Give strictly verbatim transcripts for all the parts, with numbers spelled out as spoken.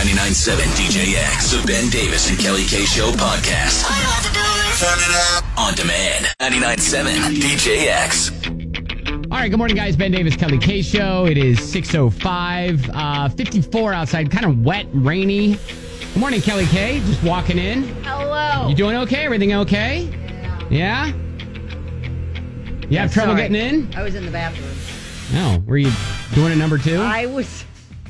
ninety-nine point seven D J X, the Ben Davis and Kelly K Show podcast. All you have to do is turn it up. On demand, ninety-nine point seven D J X. All right, good morning, guys. Ben Davis, Kelly K Show. It is six oh five, uh, fifty-four outside, kind of wet, rainy. Good morning, Kelly K. Just walking in. Hello. You doing okay? Everything okay? Yeah? Yeah? You have trouble Sorry. getting in? I was in the bathroom. No. Were you doing it number two? I was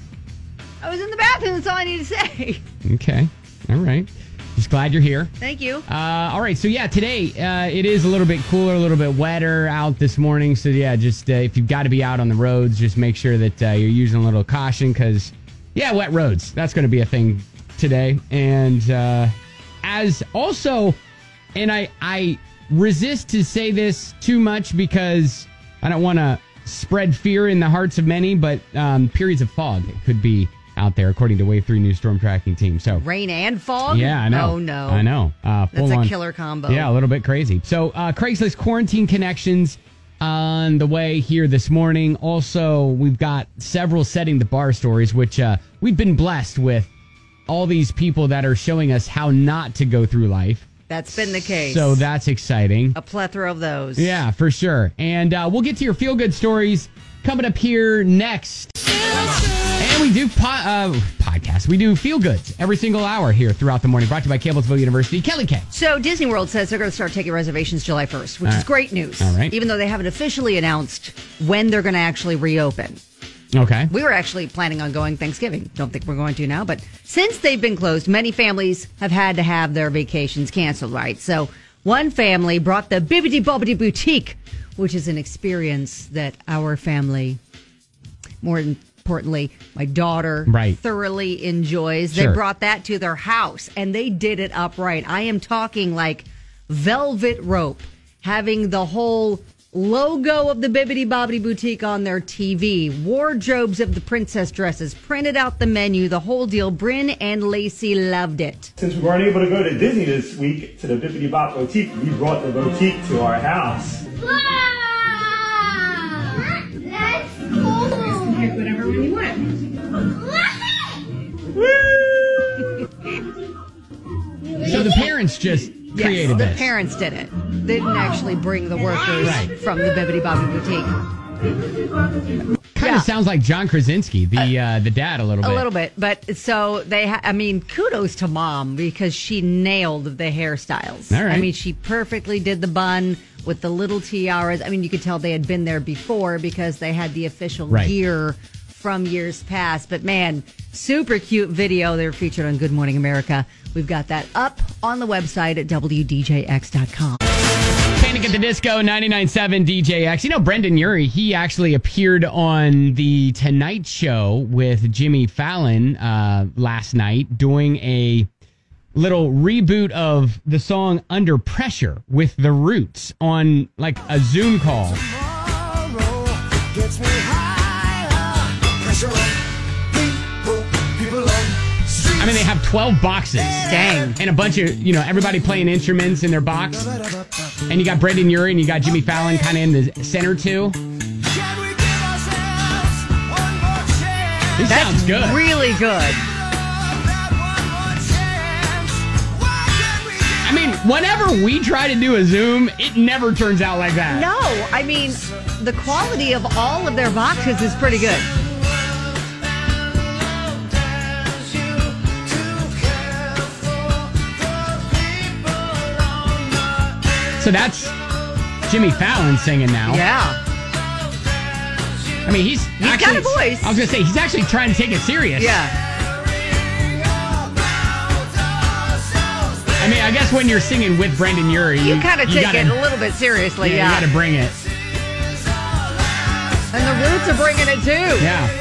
I was in the bathroom. That's all I need to say. Okay. All right. Just glad you're here. Thank you. Uh, all right. So, yeah, today uh, it is a little bit cooler, a little bit wetter out this morning. So, yeah, just uh, if you've got to be out on the roads, just make sure that uh, you're using a little caution because, yeah, wet roads. That's going to be a thing today. And uh, as also, and I, I resist to say this too much because I don't want to spread fear in the hearts of many, but um, periods of fog could be out there, according to Wave three News Storm Tracking Team. So rain and fog? Yeah, I know. Oh, no. I know. Uh, That's a on, killer combo. Yeah, a little bit crazy. So uh, Craigslist quarantine connections on the way here this morning. Also, we've got several setting the bar stories, which uh, we've been blessed with all these people that are showing us how not to go through life. That's been the case. So that's exciting. A plethora of those. Yeah, for sure. And uh, we'll get to your feel-good stories coming up here next. And we do po- uh, podcasts. We do feel-goods every single hour here throughout the morning. Brought to you by Campbellsville University. Kelly K. So Disney World says they're going to start taking reservations July first, which All is right. great news. All right. Even though they haven't officially announced when they're going to actually reopen. Okay. We were actually planning on going Thanksgiving. Don't think we're going to now. But since they've been closed, many families have had to have their vacations canceled, right? So one family brought the Bibbidi Bobbidi Boutique, which is an experience that our family, more importantly, my daughter, Right. thoroughly enjoys. Sure. They brought that to their house, and they did it upright. I am talking like velvet rope, having the whole logo of the Bibbidi Bobbidi Boutique on their T V, wardrobes of the princess dresses, printed out the menu, the whole deal. Bryn and Lacey loved it. Since we weren't able to go to Disney this week to the Bibbidi Bop Boutique, we brought the boutique to our house. Wow! That's cool! Pick whatever one you want. So the parents just created yes, the this. parents did it. They didn't actually bring the workers Right. from the Bibbidi Bobbidi Boutique. Kind Yeah. of sounds like John Krasinski, the uh, the dad, a little bit. A little bit, but so they, ha- I mean, kudos to mom because she nailed the hairstyles. All right. I mean, she perfectly did the bun with the little tiaras. I mean, you could tell they had been there before because they had the official Right. gear from years past. But man, super cute video. They were featured on Good Morning America. We've got that up on the website at W D J X dot com. Panic at the Disco, ninety-nine point seven D J X. You know, Brendan Urie, he actually appeared on The Tonight Show with Jimmy Fallon uh, last night doing a little reboot of the song Under Pressure with The Roots on like a Zoom call. I mean, they have twelve boxes. Dang. And a bunch of, you know, everybody playing instruments in their box. And you got Brendan Urie and you got Jimmy Fallon kind of in the center, too. This That's sounds good. really good. I mean, whenever we try to do a Zoom, it never turns out like that. No, I mean, the quality of all of their boxes is pretty good. So that's Jimmy Fallon singing now. Yeah. I mean, he's He's actually, got a voice. I was going to say, he's actually trying to take it serious. Yeah. I mean, I guess when you're singing with Brendan Urie, You kind of take gotta, it a little bit seriously, yeah, yeah. you got to bring it. And the Roots are bringing it too. Yeah.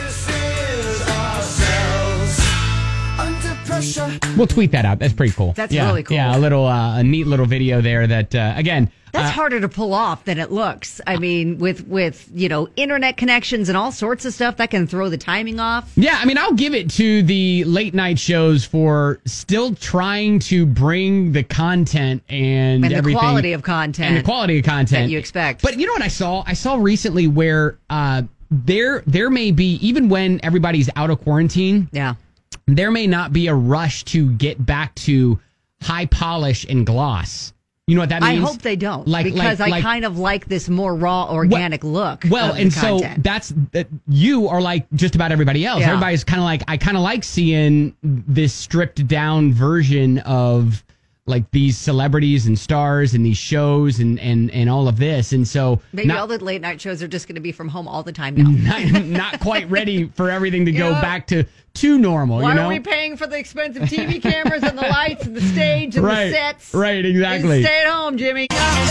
We'll tweet that out. That's pretty cool. That's yeah, really cool. Yeah, a little, uh, a neat little video there that, uh, again... That's uh, harder to pull off than it looks. I mean, with, with, you know, internet connections and all sorts of stuff that can throw the timing off. Yeah, I mean, I'll give it to the late night shows for still trying to bring the content and, And the everything. quality of content. And the quality of content. that you expect. But you know what I saw? I saw recently where uh, there there may be, even when everybody's out of quarantine, Yeah. there may not be a rush to get back to high polish and gloss. You know what that means? I hope they don't, like, because like, I like, kind of like this more raw, organic well, look. Well, of and the so content. that's that. You are like just about everybody else. Yeah. Everybody's kind of like, I kind of like seeing this stripped down version of like these celebrities and stars and these shows and and and all of this. And so maybe not, all the late night shows are just going to be from home all the time now. not, not quite ready for everything to go Yeah. back to to normal. Why you know? are we paying for the expensive T V cameras and the lights and the stage and Right, the sets? right, exactly. Stay at home, Jimmy.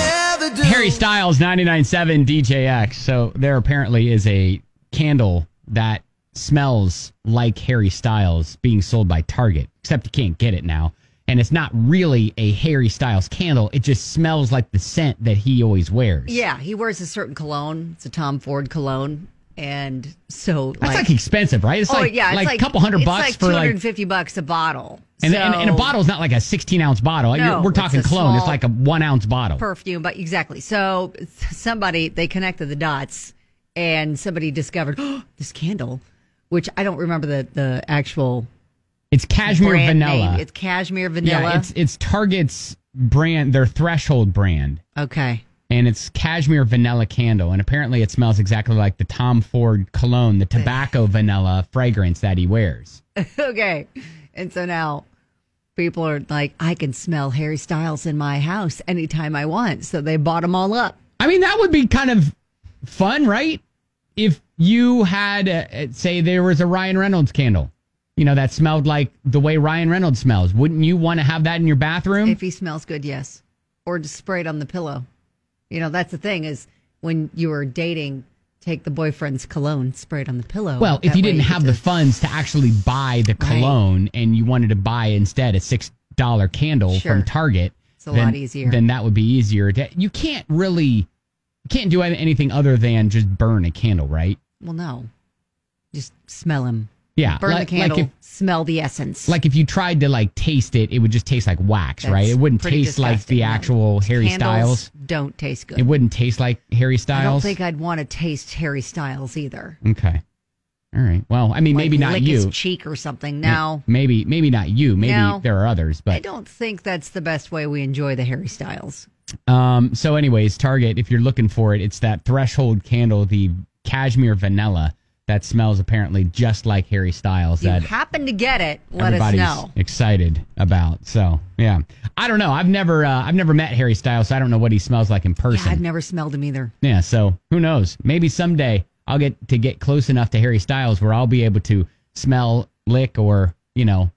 Harry Styles, ninety-nine point seven D J X. So there apparently is a candle that smells like Harry Styles being sold by Target, except you can't get it now. And it's not really a Harry Styles candle. It just smells like the scent that he always wears. Yeah, he wears a certain cologne. It's a Tom Ford cologne. And so, That's like, expensive, right? It's oh, like, yeah, it's like, like a couple hundred it's bucks like for two hundred like... fifty bucks a bottle. And, so, and, and a bottle's not like a sixteen ounce bottle. No, You're, we're it's talking a cologne. It's small like a one ounce bottle. perfume, but exactly. So somebody, they connected the dots and somebody discovered oh, this candle, which I don't remember the, the actual It's cashmere brand vanilla. name. It's cashmere vanilla. Yeah, it's it's Target's brand, their Threshold brand. Okay. And it's cashmere vanilla candle. And apparently it smells exactly like the Tom Ford cologne, the tobacco vanilla fragrance that he wears. Okay. And so now people are like, I can smell Harry Styles in my house anytime I want. So they bought them all up. I mean, that would be kind of fun, right? If you had, uh, say, there was a Ryan Reynolds candle, you know, that smelled like the way Ryan Reynolds smells. Wouldn't you want to have that in your bathroom? If he smells good, yes. Or just spray it on the pillow. You know, that's the thing is when you were dating, take the boyfriend's cologne, spray it on the pillow. Well, if That you way didn't have get the to- funds to actually buy the cologne and you wanted to buy instead a six dollar candle Sure. from Target, It's a then, lot easier. Then that would be easier. To, you can't really, you can't do anything other than just burn a candle, right? Well, no. Just smell him. Yeah. Burn like, the candle, Like if, smell the essence. like if you tried to like taste it, it would just taste like wax, That's right? It wouldn't pretty taste like disgusting, the no. actual Harry Candles Styles. don't taste good. It wouldn't taste like Harry I Styles. don't think I'd want to taste Harry Styles either. Okay. All right. Well, I mean, Like maybe not lick you. his cheek or something. No. Maybe, maybe not you. Maybe No. there are others, but I don't think that's the best way we enjoy the Harry Styles. Um, so anyways, Target, if you're looking for it, it's that Threshold candle, the cashmere vanilla that smells apparently just like Harry Styles If you that happen to get it, let us everybody's know. excited about. So, yeah. I don't know. I've never uh, I've never met Harry Styles, so I don't know what he smells like in Yeah, person. I've never smelled him either. Yeah, so who knows? Maybe someday I'll get to get close enough to Harry Styles where I'll be able to smell, lick, or, you know.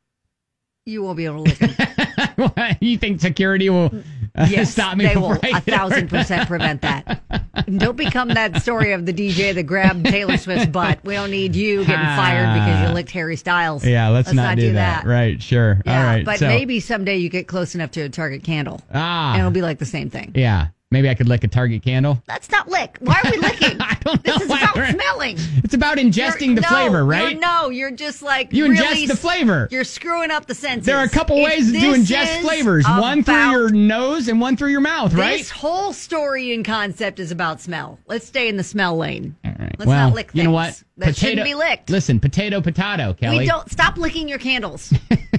You won't be able to lick him. You think security will uh, Yes, stop me they before will I a thousand percent prevent that. Don't become that story of the D J that grabbed Taylor Swift's butt. We don't need you getting fired because you licked Harry Styles. Yeah, let's, not, do, that. Right, sure. Yeah, All right. but so, maybe someday you get close enough to a Target candle, Ah. and it'll be like the same thing. Yeah. Maybe I could lick a Target candle. Let's not lick. Why are we licking? I don't know. This is why about we're- smelling. It's about ingesting You're- the no, flavor, right? You're, no, you're just like You really ingest the flavor. You're screwing up the senses. There are a couple If ways to this ingest is flavors. One through about- your nose and one through your mouth, right? This whole story and concept is about smell. Let's stay in the smell lane. All right. Let's well, not lick things you know what? that shouldn't be licked. Listen, potato, potato, Kelly. We don't stop licking your candles.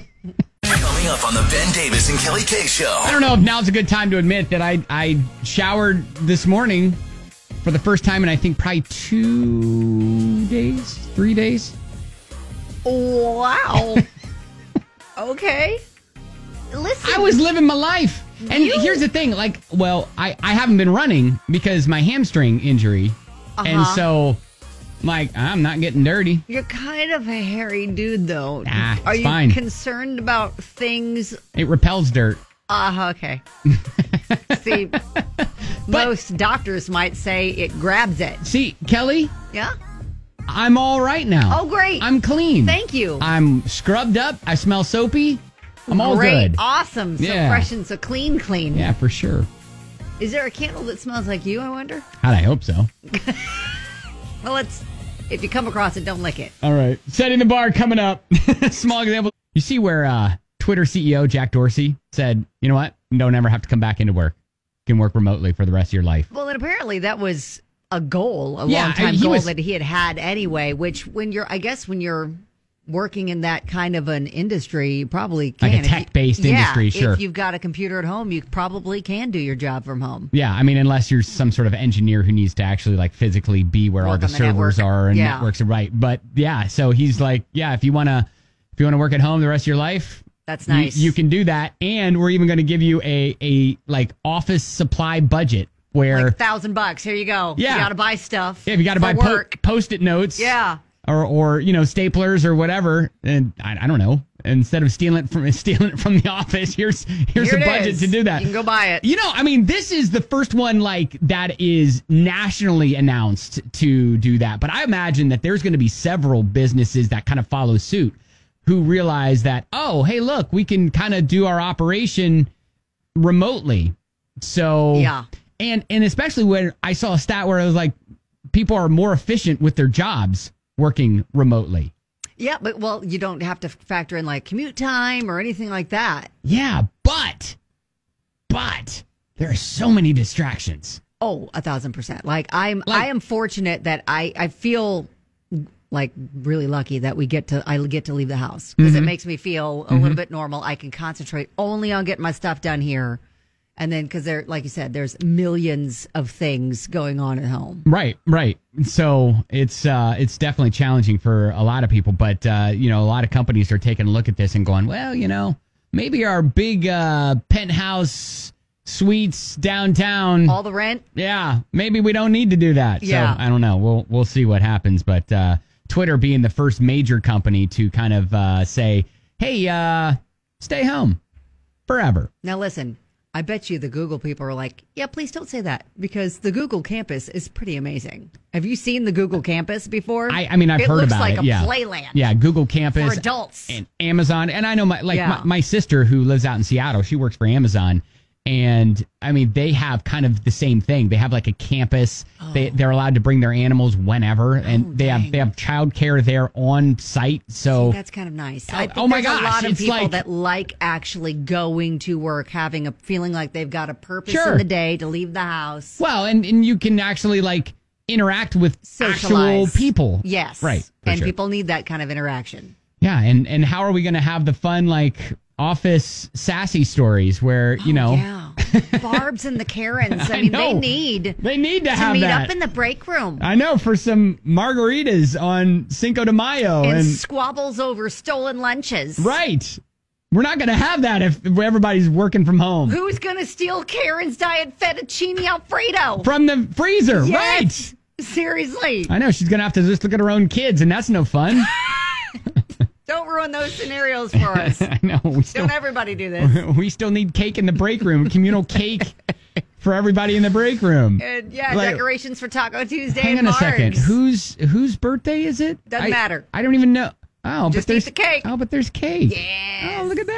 Coming up on the Ben Davis and Kelly K Show. I don't know if now's a good time to admit that I, I showered this morning for the first time in, I think, probably two days, three days. Wow. Okay. Listen. I was living my life. And You- here's the thing, like, well, I, I haven't been running because my hamstring injury. And Uh-huh. so, like, I'm not getting dirty. You're kind of a hairy dude, though. Ah, Are it's you fine. concerned about things? It repels dirt. Uh, okay. See, most doctors might say it grabs it. See, Kelly, Yeah? I'm all right now. Oh, great. I'm clean. Thank you. I'm scrubbed up. I smell soapy. I'm all Great. good. Awesome. So Yeah. fresh and so clean, clean. Yeah, for sure. Is there a candle that smells like you, I wonder? I hope so. Well, it's, if you come across it, don't lick it. All right. Setting the bar coming up. Small example. You see where uh, Twitter C E O Jack Dorsey said, you know what? You don't ever have to come back into work. You can work remotely for the rest of your life. Well, and apparently that was a goal, a Yeah, long time he goal was- that he had had anyway, which when you're, I guess when you're working in that kind of an industry, you probably can. Like a If you- tech-based yeah, industry, sure. If you've got a computer at home, you probably can do your job from home. Yeah, I mean, unless you're some sort of engineer who needs to actually like physically be where all Work the on the servers network. are and Yeah. networks are right. But yeah, so he's like, yeah, if you wanna if you wanna work at home the rest of your life, That's you- nice. You, can do that, and we're even going to give you a a like office supply budget where Like thousand bucks. Here you go. Yeah. You got to buy stuff. if you got to for buy po- work. post-it notes, Yeah. or or you know staplers or whatever, and I, I don't know. Instead of stealing it from stealing it from the office, here's here's Here a it budget is. to do that. You can go buy it. You know, I mean, this is the first one like that is nationally announced to do that. But I imagine that there's going to be several businesses that kind of follow suit who realize that, oh, hey, look, we can kind of do our operation remotely. So Yeah. and and especially when I saw a stat where it was like people are more efficient with their jobs working remotely. Yeah, but well, you don't have to factor in like commute time or anything like that. Yeah, but but there are so many distractions. Oh, a thousand percent. Like I'm, Like- I am fortunate that I, I feel like really lucky that we get to, I get to leave the house because Mm-hmm. it makes me feel a little bit normal. I can concentrate only on getting my stuff done here, and then because there, like you said, there's millions of things going on at home. Right, right. So it's uh, it's definitely challenging for a lot of people, but uh, you know, a lot of companies are taking a look at this and going, well, you know, maybe our big uh, penthouse suites downtown. All the rent. Yeah, maybe we don't need to do that. Yeah. So I don't know. We'll we'll see what happens. But uh, Twitter being the first major company to kind of uh, say, hey, uh, stay home forever. Now listen, I bet you the Google people are like, yeah, please don't say that because the Google campus is pretty amazing. Have you seen the Google campus before? I, I mean, I've it heard looks about like it. a yeah. playland. Yeah, Google Campus For adults. and Amazon. And I know my like Yeah. my, my sister who lives out in Seattle, she works for Amazon. And I mean, they have kind of the same thing. They have like a campus. They they're allowed to bring their animals whenever, and Oh, they have dang. they have childcare there on site. So That's kind of nice. I think oh my there's gosh, a lot of it's people like- that like actually going to work, having a feeling like they've got a purpose Sure. in the day to leave the house. well, and and you can actually like interact with actual Socialize. people. Yes. right. for And sure. people need that kind of interaction. Yeah, and and how are we going to have the fun like office sassy stories where you know Oh, Yeah. Barbs and the Karens. I I mean, know. they need they need to, to have meet that. up in the break room I know, for some margaritas on Cinco de Mayo and, and squabbles over stolen lunches. right. We're not going to have that if everybody's working from home. Who's going to steal Karen's diet fettuccine Alfredo? From the freezer, Yes. Seriously. right? I know she's going to have to just look at her own kids, and that's no fun. Don't ruin those scenarios for us. I know. We still, Don't everybody do this. we still need cake in the break room, communal cake for everybody in the break room. And yeah, Like- decorations for Taco Tuesday. Hang and on a second. Margs. Whose whose birthday is it? Doesn't I- matter. I don't even know. Oh, Just but eat there's the cake. Oh, but there's cake. Yes. Oh, look at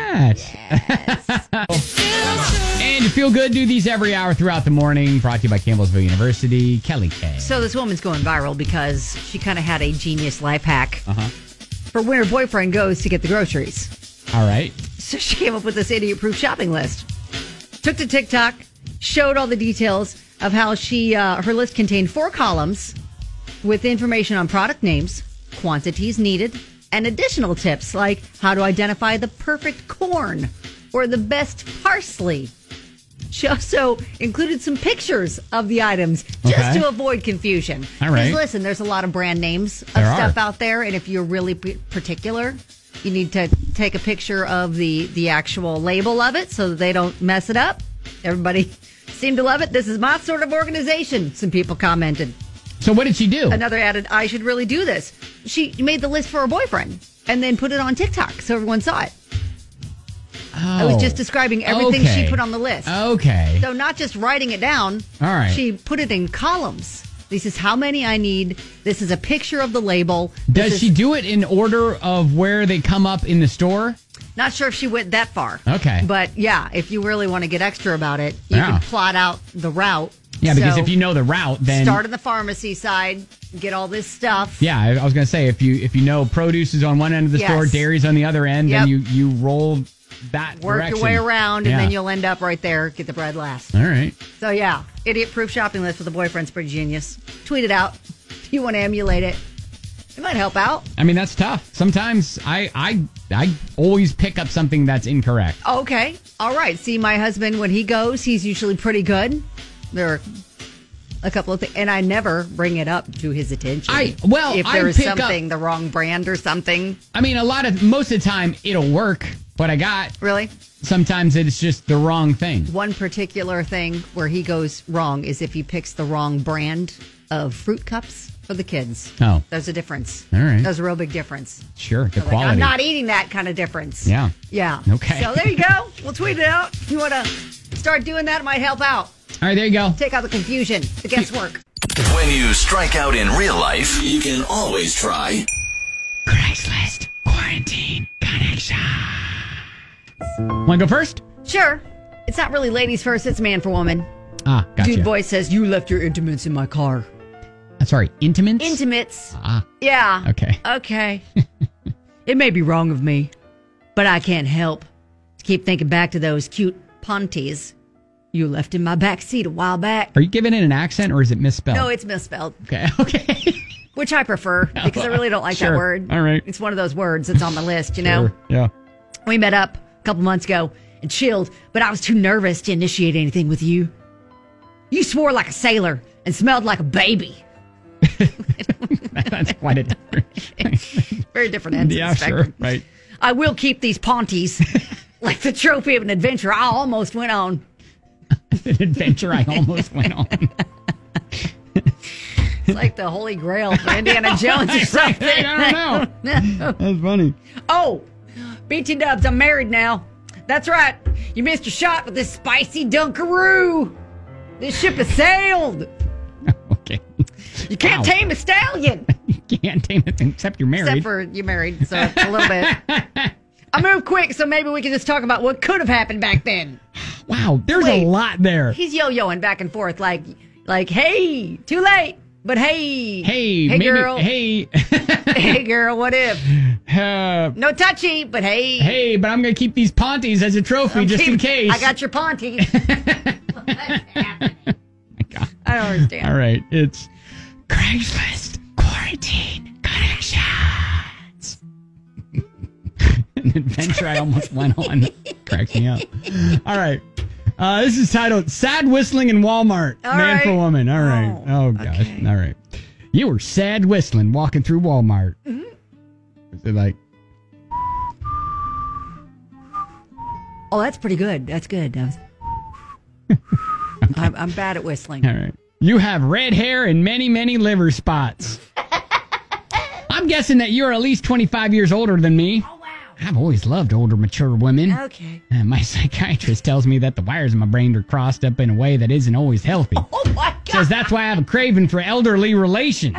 that. And to feel good, do these every hour throughout the morning. Brought to you by Campbellsville University. Kelly K. So this woman's going viral because she kind of had a genius life hack Uh-huh. for when her boyfriend goes to get the groceries. All right. So she came up with this idiot-proof shopping list. Took to TikTok, showed all the details of how she uh, her list contained four columns with information on product names, quantities needed, and additional tips like how to identify the perfect corn or the best parsley. She also included some pictures of the items just Okay. to avoid confusion. All right. 'Cause listen, there's a lot of brand names of There are. stuff out there, and if you're really p- particular, you need to take a picture of the, the actual label of it so that they don't mess it up. Everybody seemed to love it. This is my sort of organization, some people commented. So what did she do? Another added, I should really do this. She made the list for her boyfriend and then put it on TikTok so everyone saw it. I was Oh, just describing everything okay. she put on the list. Okay. So not just writing it down. All right. She put it in columns. This is how many I need. This is a picture of the label. Does This she is- do it in order of where they come up in the store? Not sure if she went that far. Okay. But yeah, if you really want to get extra about it, you Yeah. can plot out the route. Yeah, because So, if you know the route, then start on the pharmacy side, get all this stuff. yeah, I I was gonna say if you if you know produce is on one end of the Yes. store, dairy's on the other end, Yep. then you you roll that Work direction. your way around, Yeah. and then you'll end up right there. Get the bread last. All right. So yeah, idiot-proof shopping list with a boyfriend's pretty genius. Tweet it out if you want to emulate it. It might help out. I mean, that's tough. Sometimes I, I, I always pick up something that's incorrect. Okay. All right. See, my husband, when he goes, he's usually pretty good. There are a couple of things, and I never bring it up to his attention. I well, if I there is pick something up, the wrong brand or something. I mean, a lot of most of the time it'll work, but I got Really? sometimes it's just the wrong thing. One particular thing where he goes wrong is if he picks the wrong brand of fruit cups for the kids. Oh, There's a difference. All right. There's a real big difference. sure, the Like, quality. I'm not eating that kind of difference. Yeah. Yeah. Okay. So there you go. We'll tweet it out. If you want to start doing that, it might help out. All right, there you go. Take out the confusion, the guesswork. When you strike out in real life, you can always try Craigslist quarantine connection. Want to go first? Sure. It's not really ladies first. It's man for woman. Ah, gotcha. Dude voice says, you left your intimates in my car. Uh, sorry, intimates? Intimates. Ah, Yeah. okay. Okay. It may be wrong of me, but I can't help to keep thinking back to those cute panties you left in my back seat a while back. Are you giving it an accent or is it misspelled? No, it's misspelled, Okay, okay. which I prefer because I really don't like Sure. that word. All right. It's one of those words that's on the list, you know? Sure, yeah. We met up a couple months ago and chilled, but I was too nervous to initiate anything with you. You swore like a sailor and smelled like a baby. That's quite a different. Very different ends Yeah, of the sure. spectrum. Right. I will keep these panties like the trophy of an adventure I almost went on. An adventure I almost went on. It's like the Holy Grail for Indiana Jones or something. I don't know. That's funny. Oh, B T Dubs, I'm married now. That's right. You missed your shot with this spicy Dunkaroo. This ship has sailed. Okay. You can't Wow. tame a stallion. You can't tame it except you're married. Except for you're married, so it's a little bit. I moved quick, so maybe we can just talk about what could have happened back then. Wow, there's Wait. a lot there. He's yo-yoing back and forth like, like, hey, too late. But hey, Hey, hey maybe, girl, hey, hey girl, what if? uh, No touchy, but hey, hey, but I'm gonna keep these panties as a trophy I'm just in keep- case. I got your panties. What's happening? I don't understand. All right, it's Craigslist quarantine connections. An adventure I almost went on. Cracks me up. All right. Uh, this is titled Sad Whistling in Walmart. All Man right. for Woman. All right. Oh, Oh, gosh. okay. All right. You were sad whistling walking through Walmart. Mm-hmm. Is it like, Oh, that's pretty good. That's good. That was- I'm, I'm bad at whistling. all right. You have red hair and many, many liver spots. I'm guessing that you're at least twenty-five years older than me. Oh, wow. I've always loved older, mature women. Okay. Uh, my psychiatrist tells me that the wires in my brain are crossed up in a way that isn't always healthy. Oh, my God. Says that's why I have a craving for elderly relations.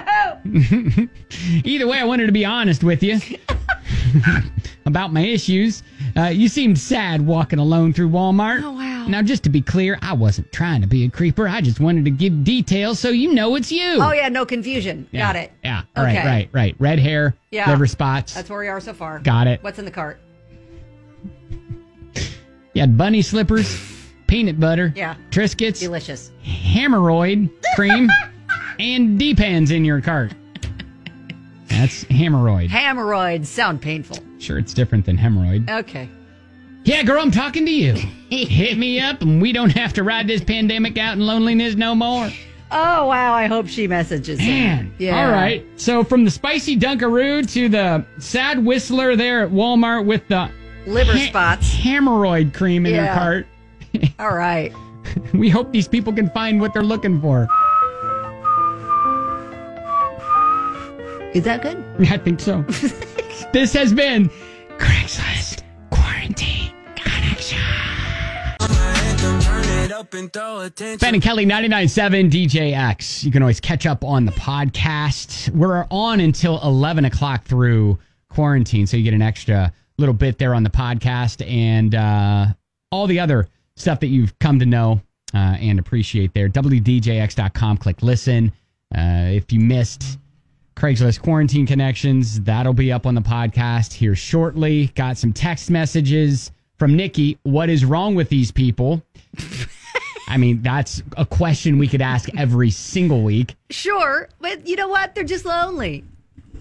Either way, I wanted to be honest with you about my issues. Uh, you seemed sad walking alone through Walmart. Oh, wow. Now, just to be clear, I wasn't trying to be a creeper. I just wanted to give details so you know it's you. Oh, yeah, no confusion. Yeah, Got it. Yeah. All right, Okay. right, right. Red hair, Yeah. liver spots. That's where we are so far. Got it. What's in the cart? You had bunny slippers, peanut butter, Yeah. Triscuits, Delicious. hemorrhoid cream, and D-pans in your cart. That's hemorrhoid. Hemorrhoids sound painful. Sure, it's different than hemorrhoid. Okay. Yeah, girl, I'm talking to you. Hit me up, and we don't have to ride this pandemic out in loneliness no more. Oh, wow. I hope she messages him. Man. Yeah. All right. So from the spicy Dunkaroo to the sad whistler there at Walmart with the Liver he- spots. hemorrhoid cream in Yeah. her cart. All right. We hope these people can find what they're looking for. Is that good? I think so. This has been Craigslist Quarantine Connection. Ben and Kelly, ninety-nine point seven D J X. You can always catch up on the podcast. We're on until eleven o'clock through quarantine, so you get an extra little bit there on the podcast and uh, all the other stuff that you've come to know uh, and appreciate there. W D J X dot com, click listen. Uh, if you missed Craigslist Quarantine Connections, that'll be up on the podcast here shortly. Got some text messages from Nikki. What is wrong with these people? I mean, that's a question we could ask every single week. Sure. But you know what? They're just lonely.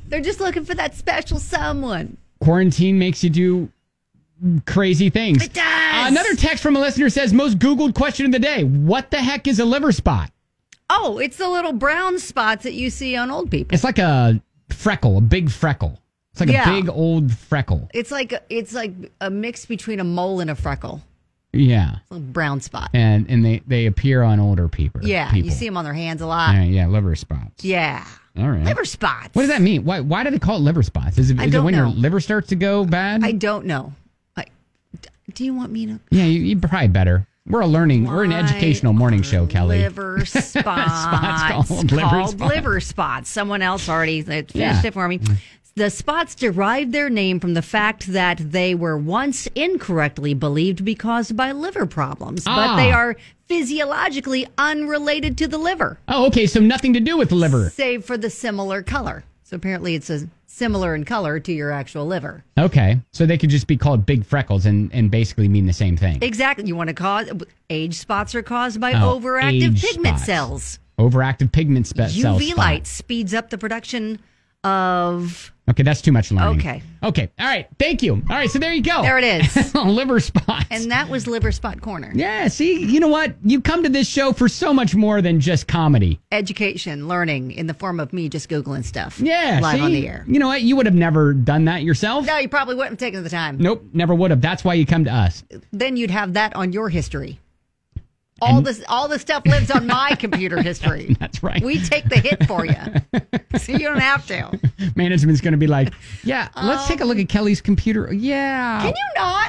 They're just looking for that special someone. Quarantine makes you do crazy things. It does. Uh, another text from a listener says, most Googled question of the day, what the heck is a liver spot? Oh, it's the little brown spots that you see on old people. It's like a freckle, a big freckle. It's like Yeah. a big old freckle. It's like it's like a mix between a mole and a freckle. Yeah. It's a brown spot. And and they, they appear on older people. Yeah, people. you see them on their hands a All lot. right, yeah, liver spots. Yeah. All right. Liver spots. What does that mean? Why why do they call it liver spots? Is it, I is it don't when know. your liver starts to go bad? I don't know. I, d- do you want me to? yeah, you, you probably better. We're a learning, we're an Why educational morning are show, Kelly. Liver spots. Spots called liver called spots. liver spots. Someone else already finished Yeah. it for me. The spots derive their name from the fact that they were once incorrectly believed to be caused by liver problems, Ah. but they are physiologically unrelated to the liver, Oh, okay, so nothing to do with the liver. save for the similar color. So apparently it's a similar in color to your actual liver. Okay, so they could just be called big freckles and, and basically mean the same thing. Exactly. You want to cause age spots are caused by Oh, overactive age pigment spots. cells. Overactive pigment spe- cell U V spot. light speeds up the production of. Okay, that's too much learning. Okay. Okay, all right, thank you. All right, so there you go. There it is. Liver spots. And that was Liver Spot Corner. yeah, see, you know what? You come to this show for so much more than just comedy. Education, learning in the form of me just Googling stuff. Yeah, Live see? on the air. You know what? You would have never done that yourself. No, you probably wouldn't have taken the time. Nope, never would have. That's why you come to us. Then you'd have that on your history. All And- this, all the stuff lives on my computer history. That's right. We take the hit for you, so you don't have to. Management's going to be like, yeah, let's take a look at Kelly's computer. Yeah. Can you not?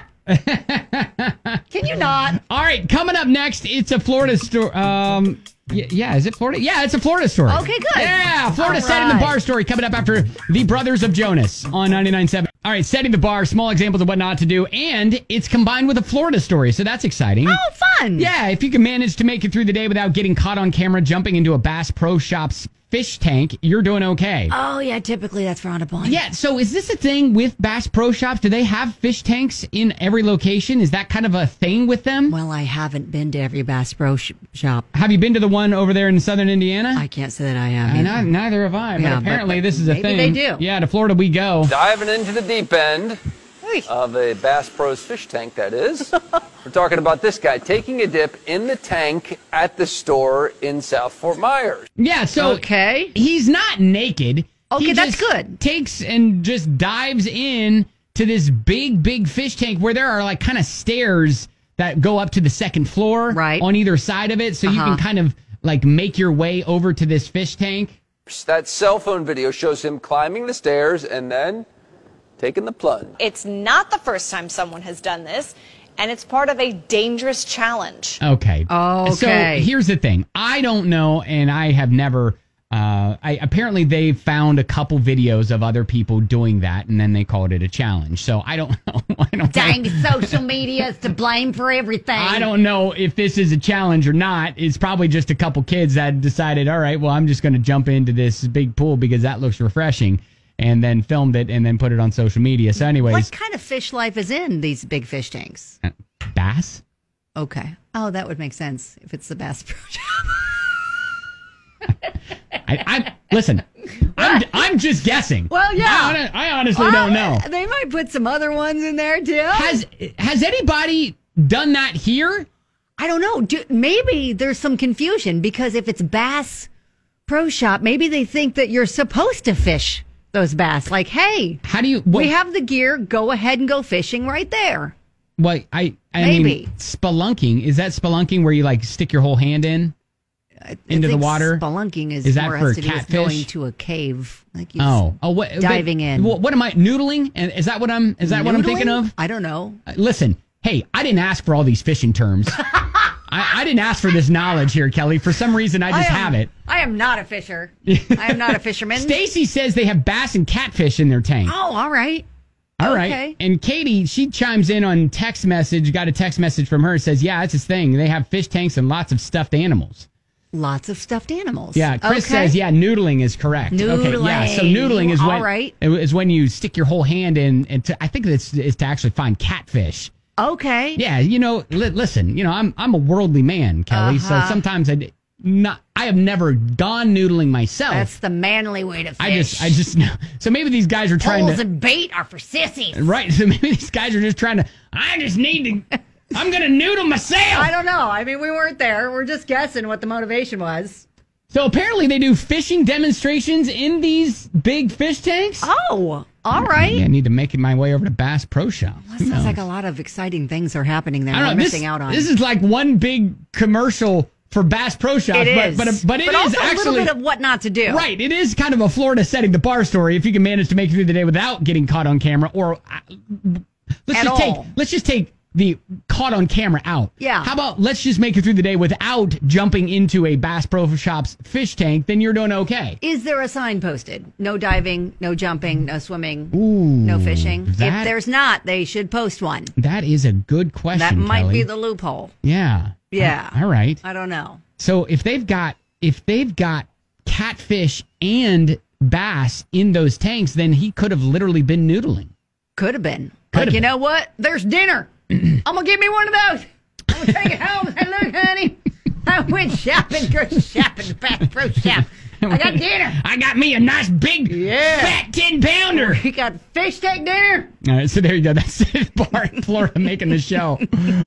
Can you not? All right, coming up next, it's a Florida story. Um, y- yeah, is it Florida? Yeah, it's a Florida story. Okay, good. Yeah, Florida All setting the right. bar story coming up after the Brothers of Jonas on ninety-nine point seven. All right, setting the bar, small examples of what not to do, and it's combined with a Florida story, so that's exciting. Oh, fun. Yeah, if you can manage to make it through the day without getting caught on camera jumping into a Bass Pro Shops fish tank, you're doing okay. Oh, yeah, typically that's frowned upon. Yeah, so is this a thing with Bass Pro Shops? Do they have fish tanks in every location? Is that kind of a thing with them? Well, I haven't been to every Bass Pro sh- shop. Have you been to the one over there in southern Indiana? I can't say that I have. And either. I, neither have I, but Yeah, but- apparently but this is a maybe thing. they do. Yeah, to Florida we go. Diving into the deep end Hey. of a Bass Pro's fish tank, that is. We're talking about this guy taking a dip in the tank at the store in South Fort Myers. Yeah, so Okay. he's not naked. Okay, He that's just good. Takes and just dives in to this big, big fish tank where there are like kind of stairs that go up to the second floor Right. on either side of it. So you Uh-huh. can kind of like make your way over to this fish tank. That cell phone video shows him climbing the stairs and then taking the plunge. It's not the first time someone has done this, and it's part of a dangerous challenge. Okay. Okay. So here's the thing. I don't know, and I have never. Uh, I apparently they found a couple videos of other people doing that, and then they called it a challenge. So I don't know. I don't Dang, know. social media is to blame for everything. I don't know if this is a challenge or not. It's probably just a couple kids that decided, all right, well, I'm just going to jump into this big pool because that looks refreshing, and then filmed it and then put it on social media. So, anyways, What kind of fish life is in these big fish tanks? bass. Okay. Oh, that would make sense if it's the Bass Pro Shop. I, I listen. I'm I'm just guessing. Well, yeah. I, hon- I honestly don't know. Uh, They might put some other ones in there too. Has has anybody done that here? I don't know. Do, maybe there's some confusion because if it's Bass Pro Shop, maybe they think that you're supposed to fish those bass. Like, hey, How do you? What, we have the gear. Go ahead and go fishing right there. What I I Maybe. mean, spelunking is that spelunking where you like stick your whole hand in I into the think water? Spelunking is, Is that more for has to do with catfish? going to a cave. Like you Oh, oh, what diving but- in. What, what am I noodling? And is that what I'm? Is that what I'm thinking Noodling? of? I don't know. Uh, Listen, hey, I didn't ask for all these fishing terms. I, I didn't ask for this knowledge here, Kelly. For some reason, I just am, have it. I am not a fisher. I am not a fisherman. Stacy says they have bass and catfish in their tank. Oh, all right. All right. okay. And Katie, she chimes in on text message, got a text message from her, says, yeah, it's his thing. They have fish tanks and lots of stuffed animals. Lots of stuffed animals. Yeah, Chris Okay. says, yeah, noodling is correct. Okay, yeah, so Noodling. noodling is All when, right. is when you stick your whole hand in, and to, I think it's, it's to actually find catfish. Okay. Yeah, you know, li- listen, you know, I'm I'm a worldly man, Kelly, Uh-huh. so sometimes I, not. I have never gone noodling myself. That's the manly way to fish. I just, I just know. So maybe these guys are trying Poles to. and bait are for sissies. Right. So maybe these guys are just trying to. I just need to. I'm gonna noodle myself. I don't know. I mean, we weren't there. We're just guessing what the motivation was. So apparently they do fishing demonstrations in these big fish tanks. Oh, all right. Yeah, I need to make my way over to Bass Pro Shop. That sounds like a lot of exciting things are happening there. I don't We're know, missing this, out on. This is like one big commercial for Bass Pro Shop. It but, is. But, but it but is also actually a little bit of what not to do. Right. It is kind of a Florida setting the bar story if you can manage to make it through the day without getting caught on camera. Or uh, let's At just all. take let's just take the caught on camera out. Yeah. How about let's just make it through the day without jumping into a Bass Pro Shop's fish tank? Then you're doing okay. Is there a sign posted? No diving, no jumping, no swimming, Ooh, no fishing. that- If there's not, they should post one. That is a good question. That might Kelly. be the loophole. Yeah. Yeah. All right. I don't know. So if they've got if they've got catfish and bass in those tanks, then he could have literally been noodling. Could have been. Could like, have you been. know what? There's dinner. I'm going to give me one of those. I'm going to take it home and say, look, honey, I went shopping, grocery shopping, the Bass Pro Shop. I got dinner. I got me a nice big Yeah. fat ten pounder. We got fish tank dinner. All right, so there you go. That's it. Bar in Florida making the show.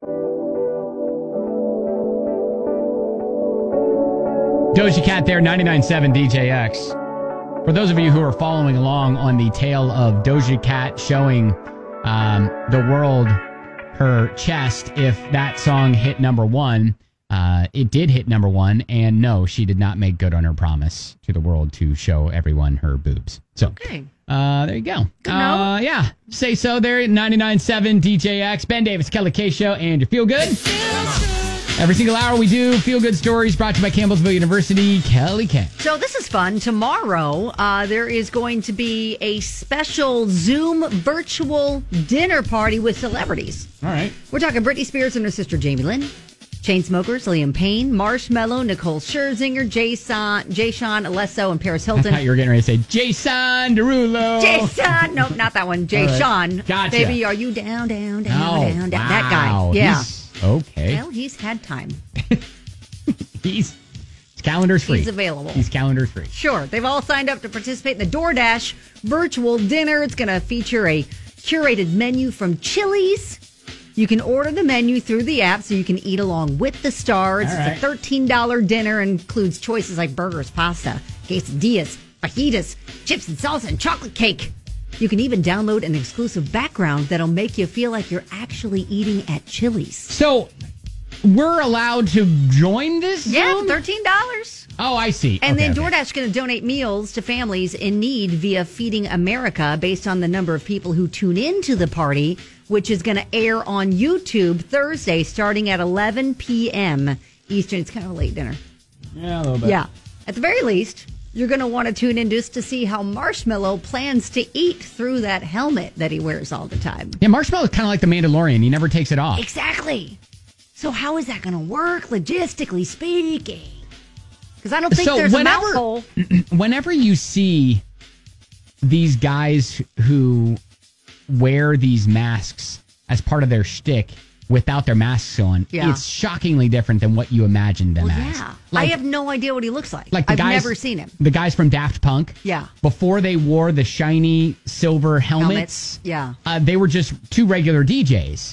Doja Cat there, ninety-nine point seven D J X. For those of you who are following along on the tale of Doja Cat showing um, the world her chest, if that song hit number one, uh, it did hit number one. And no, she did not make good on her promise to the world to show everyone her boobs. So, Okay. uh, there you go. Good Uh, yeah, say so there at ninety-nine point seven D J X. Ben Davis, Kelly K Show, and your Feel Good. Every single hour we do Feel Good Stories brought to you by Campbellsville University. Kelly K. So this is fun. Tomorrow, uh, there is going to be a special Zoom virtual dinner party with celebrities. All right. We're talking Britney Spears and her sister Jamie Lynn, Chainsmokers, Liam Payne, Marshmello, Nicole Scherzinger, Jason, Jason Alesso, and Paris I Hilton. thought you were getting ready to say Jason Derulo. Jason, nope, not that one. Jay All right. Sean. Gotcha. Baby, are you down, down, down, Oh, down, down? That guy. wow. Yeah. He's- okay. Well, he's had time. He's his calendar's free. He's available. He's calendar's free. Sure. They've all signed up to participate in the DoorDash virtual dinner. It's going to feature a curated menu from Chili's. You can order the menu through the app so you can eat along with the stars. All It's right. a thirteen dollars dinner and includes choices like burgers, pasta, quesadillas, fajitas, chips and salsa, and chocolate cake. You can even download an exclusive background that'll make you feel like you're actually eating at Chili's. So we're allowed to join this? Yeah, Zoom? thirteen dollars. Oh, I see. And Okay, then okay. DoorDash is going to donate meals to families in need via Feeding America based on the number of people who tune into the party, which is going to air on YouTube Thursday starting at eleven p.m. Eastern. It's kind of a late dinner. Yeah, a little bit. Yeah. At the very least, you're going to want to tune in just to see how Marshmello plans to eat through that helmet that he wears all the time. Yeah, Marshmallow is kind of like the Mandalorian. He never takes it off. Exactly. So how is that going to work, logistically speaking? Because I don't think So there's a whenever- mouth hole. Whenever you see these guys who wear these masks as part of their shtick without their masks on, Yeah. it's shockingly different than what you imagined them Well, as. yeah. Like, I have no idea what he looks like. like the I've guys, never seen him. The guys from Daft Punk. Yeah. Before they wore the shiny silver helmets, Helmets, yeah. uh, they were just two regular D Js.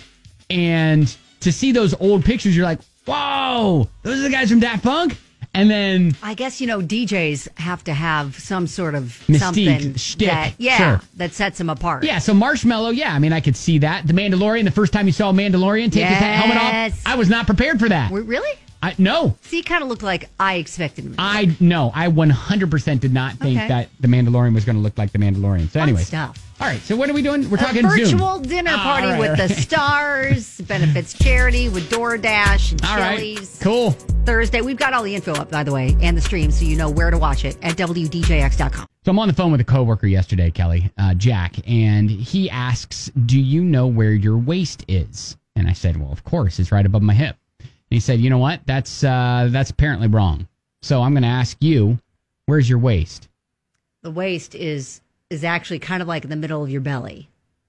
And to see those old pictures, you're like, whoa, those are the guys from Daft Punk? And then I guess, you know, D Js have to have some sort of Mystique, something shtick, that, yeah, sure. that sets them apart. yeah, so Marshmallow, yeah, I mean, I could see that. The Mandalorian, the first time you saw a Mandalorian take his helmet Yes. off, I was not prepared for that. We- Really? I, no, See, he kind of looked like I expected him to. I no, I one hundred percent did not think Okay. that the Mandalorian was going to look like the Mandalorian. So, Fun anyway, stuff. all right. So, what are we doing? We're A talking virtual Zoom. dinner Oh, party all right, with all the right. stars, benefits charity with DoorDash and All right, Chili's. cool. Thursday. We've got all the info up, by the way, and the stream, so you know where to watch it at W D J X dot com. So I'm on the phone with a coworker yesterday, Kelly, uh, Jack, and he asks, "Do you know where your waist is?" And I said, "Well, of course, it's right above my hip." And he said, "You know what? That's uh, that's apparently wrong. So I'm going to ask you, where's your waist?" The waist is is actually kind of like in the middle of your belly.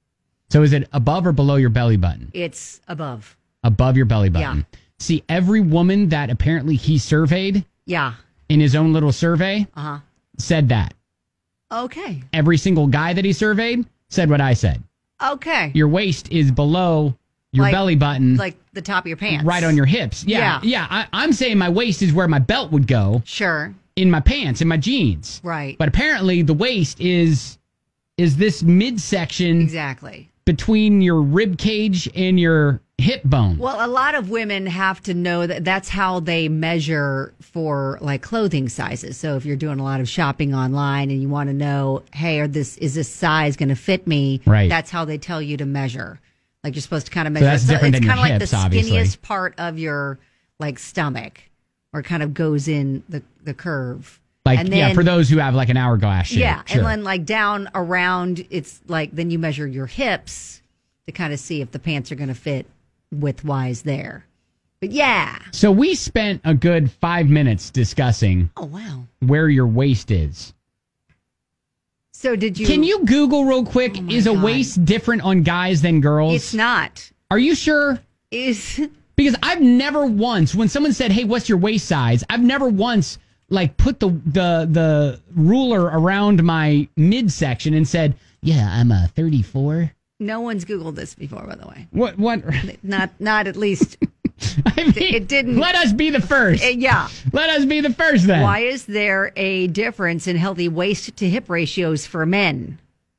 So is it above or below your belly button? It's above. Above your belly button. Yeah. See, every woman that apparently he surveyed Yeah. in his own little survey Uh-huh. said that. Okay. Every single guy that he surveyed said what I said. Okay. Your waist is below your Like- belly button, Like the top of your pants. right on your hips. Yeah. Yeah. Yeah. I, I'm saying my waist is where my belt would go Sure. in my pants, in my jeans. Right. But apparently the waist is is this midsection Exactly. between your rib cage and your hip bone. Well, a lot of women have to know that that's how they measure for like clothing sizes. So if you're doing a lot of shopping online and you want to know, hey, are this is this size going to fit me? Right. That's how they tell you to measure. Like you're supposed to kind of So measure. that's different it's than your kind of like hips, the obviously. skinniest part of your like stomach, or kind of goes in the the curve. Like, And yeah, then- for those who have like an hourglass shape. Yeah, sure. and then like down around, it's like then you measure your hips to kind of see if the pants are going to fit width-wise there. But yeah. So we spent a good five minutes discussing Oh wow. where your waist is. So did you? Can you Google real quick, Oh my is a God. waist different on guys than girls? It's not. Are you sure? Is Because I've never once, when someone said, hey, what's your waist size? I've never once like put the the the ruler around my midsection and said, yeah, I'm a thirty-four. no one's Googled this before, by the way. What, what? Not, not at least. I mean, It didn't- Let us be the first. Uh, yeah. Let us be the first then. Why is there a difference in healthy waist to hip ratios for men?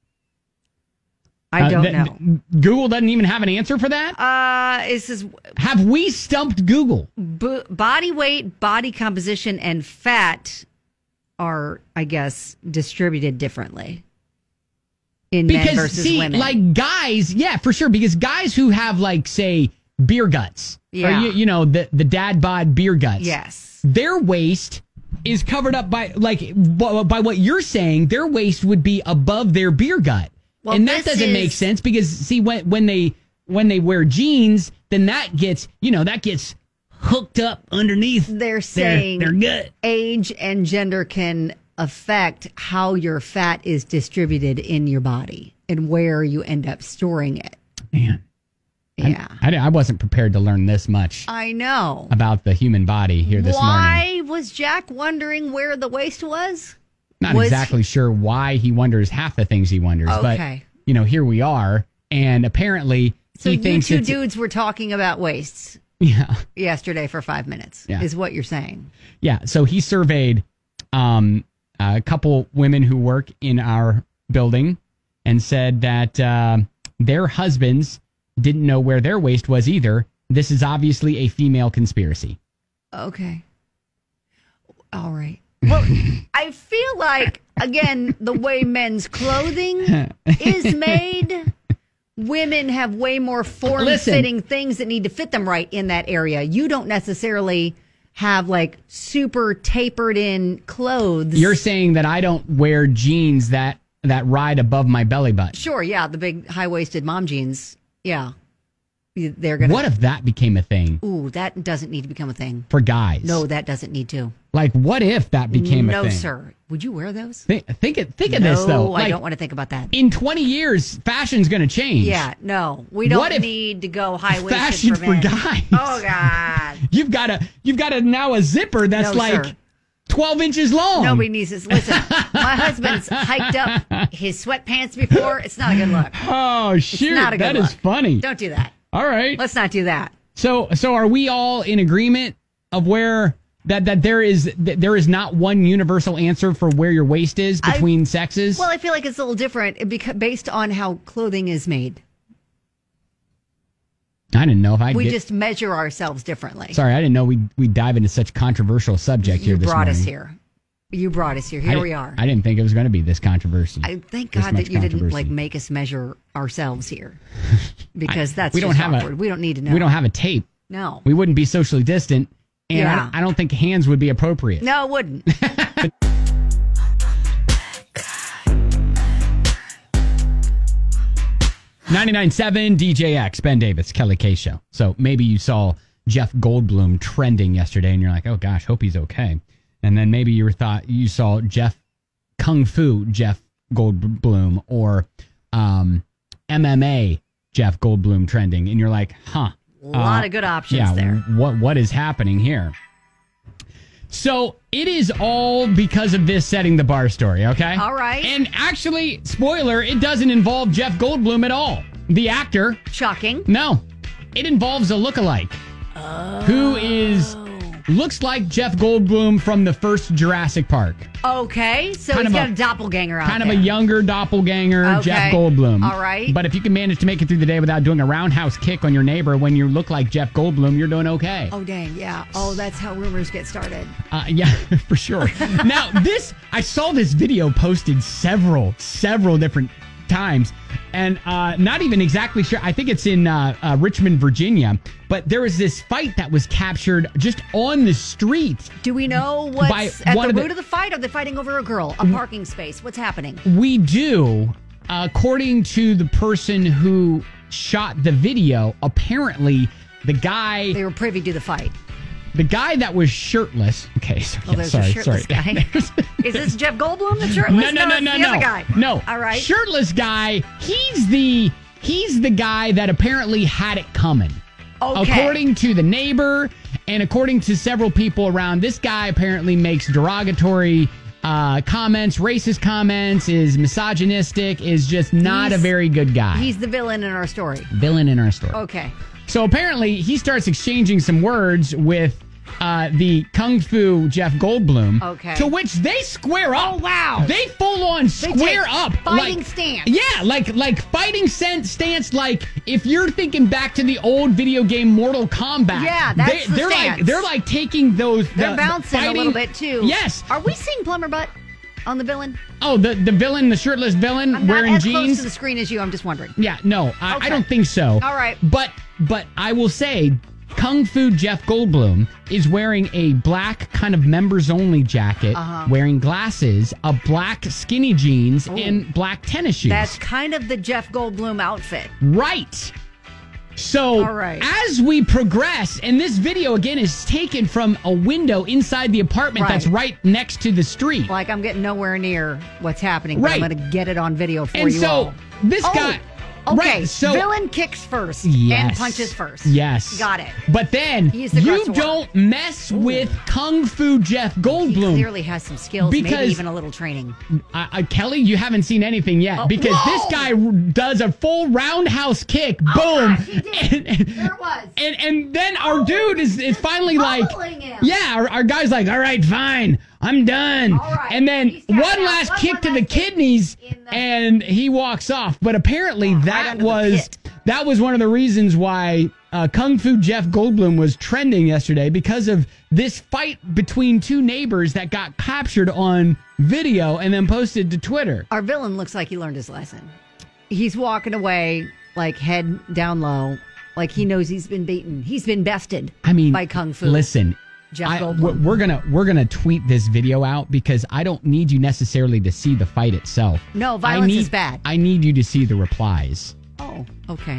I Uh, don't th- know. Google doesn't even have an answer for that? Uh, this is Have we stumped Google? b- body weight, body composition, and fat are, I guess, distributed differently in men Because, versus see, women. like guys, yeah, for sure. Because guys who have, like, say, beer guts, Yeah. or, you, you know, the, the dad bod beer guts, yes. their waist is covered up by, like, b- by what you're saying, their waist would be above their beer gut. Well, and that this doesn't make is- sense because, see, when, when they when they wear jeans, then that gets, you know, that gets hooked up underneath They're their, saying their gut. age and gender can affect how your fat is distributed in your body and where you end up storing it. Man, Yeah. I, I wasn't prepared to learn this much I know. about the human body here this morning. Why was Jack wondering where the waist was? Not Was- exactly sure why he wonders half the things he wonders, Okay. but you know, here we are, and apparently So he you thinks two it's dudes were talking about waists yeah, yesterday for five minutes, Yeah. is what you're saying. yeah. So he surveyed um, a couple women who work in our building and said that uh, their husbands didn't know where their waist was either. This is obviously a female conspiracy. Okay. All right. Well, I feel like, again, the way men's clothing is made, women have way more form-fitting things that need to fit them right in that area. You don't necessarily have, like, super tapered-in clothes. You're saying that I don't wear jeans that that ride above my belly button. Sure, yeah, the big high-waisted mom jeans. Yeah. They're going to... What if that became a thing Ooh, that doesn't need to become a thing. for guys? No, that doesn't need to. Like, what if that became no, a thing? sir. Would you wear those? Think, think, it- think of no, this, though. I Like, don't want to think about that. in twenty years, fashion's going to change. Yeah, no, we don't What if need to go high waisted fashion for, men. for guys? Oh God, You've got a, you've got a now a zipper that's No, like sir. twelve inches long. nobody needs this. Listen, my husband's hiked up his sweatpants before. It's not a good look. Oh shoot, not a good that is look. funny. Don't do that. All right. Let's not do that. So, so are we all in agreement of where that that there is that there is not one universal answer for where your waist is I- between sexes? Well, I feel like it's a little different beca- based on how clothing is made. I didn't know if I We get. just measure ourselves differently. Sorry, I didn't know we we dive into such controversial subject you here this brought morning. us here. You brought us here. I Here di- we are. I didn't think it was going to be this controversy. I thank This God much that you didn't controversy. like make us measure ourselves here, because that's we don't just have a- awkward. we don't need to know. We don't have a tape. No, We wouldn't be socially distant, and I Yeah. don't- I, don't think hands would be appropriate. no, it wouldn't. ninety-nine point seven D J X, Ben Davis, Kelly K Show. So maybe you saw Jeff Goldblum trending yesterday, and you're like, oh gosh, hope he's okay. And then maybe you thought you saw Jeff Kung Fu Jeff Goldblum or um, M M A Jeff Goldblum trending, and you're like, huh. A lot uh, of good options yeah, there. What what is happening here? So it is all because of this setting the bar story, okay? All right. And actually, spoiler, it doesn't involve Jeff Goldblum at all. The actor. Shocking. No. It involves a lookalike. Oh. Who is looks like Jeff Goldblum from the first Jurassic Park. Okay, so kind he's got a, a doppelganger out Kind there. of a younger doppelganger, okay. Jeff Goldblum. All right. But if you can manage to make it through the day without doing a roundhouse kick on your neighbor when you look like Jeff Goldblum, you're doing okay. Oh, dang, yeah. Oh, that's how rumors get started. Uh, yeah, for sure. Now, this, I saw this video posted several, several different times, and uh, not even exactly sure. I think it's in uh, uh, Richmond, Virginia, but there was this fight that was captured just on the street. Do we know what's By at one the of root the- of the fight? Are they fighting over a girl, a parking space? What's happening? We do. According to the person who shot the video, apparently the guy... They were privy to the fight. The guy that was shirtless. Okay, so, Oh, yeah, there's sorry, a shirtless sorry. guy. Is this Jeff Goldblum, the shirtless? No, no, no, it's no, the no. other guy. No. All right. Shirtless guy. He's the he's the guy that apparently had it coming. Okay. According to the neighbor and according to several people around, this guy apparently makes derogatory uh, comments, racist comments, is misogynistic, is just not He's- a very good guy. He's the villain in our story. Villain in our story. Okay. So apparently he starts exchanging some words with uh, the Kung Fu Jeff Goldblum. Okay. To which they square up. Oh, wow. They full on square take up. fighting like, stance. Yeah, like like fighting stance, stance. Like if you're thinking back to the old video game Mortal Kombat. Yeah, that's they, the they're stance. like they're like taking those. They're the, bouncing the a fighting, little bit, too. Yes. Are we seeing Plumber Butt on the villain? Oh, the the villain, the shirtless villain I'm wearing not as jeans. close to the screen as you. I'm just wondering. Yeah, no, I, Okay. I don't think so. All right. But but I will say, Kung Fu Jeff Goldblum is wearing a black kind of members only jacket, Uh-huh. wearing glasses, a black skinny jeans, and black tennis shoes. That's kind of the Jeff Goldblum outfit. right. So All right. as we progress, and this video again is taken from a window inside the apartment Right. that's right next to the street. Like I'm getting nowhere near what's happening, but Right. I'm going to get it on video for and you so all. this Oh, guy. Okay, Right, so villain kicks first Yes. and punches first. Yes. Got it. But then He's the you aggressor. don't mess with Kung Fu Jeff He Goldblum. clearly has some skills, Because- maybe even a little training. Uh, uh, Kelly, you haven't seen anything yet Oh, because whoa! this guy r- does a full roundhouse kick. Boom. gosh, he did. And, and, There it was. And, and then our dude is, is finally like, pummeling him. yeah, our, our guy's like, all right, fine. I'm done. All right. And then He's tapped one out. last One kick more to the last kick kidneys in the- and he walks off. But apparently Right that under the was pit. that was one of the reasons why uh, Kung Fu Jeff Goldblum was trending yesterday because of this fight between two neighbors that got captured on video and then posted to Twitter. Our villain looks like he learned his lesson. He's walking away, like head down low, like he knows he's been beaten. He's been bested. I mean, by Kung Fu. Listen, Jeff I- Goldblum. we're, we're gonna we're gonna tweet this video out because I don't need you necessarily to see the fight itself. No, I violence need, is bad. I need you to see the replies. Oh, okay.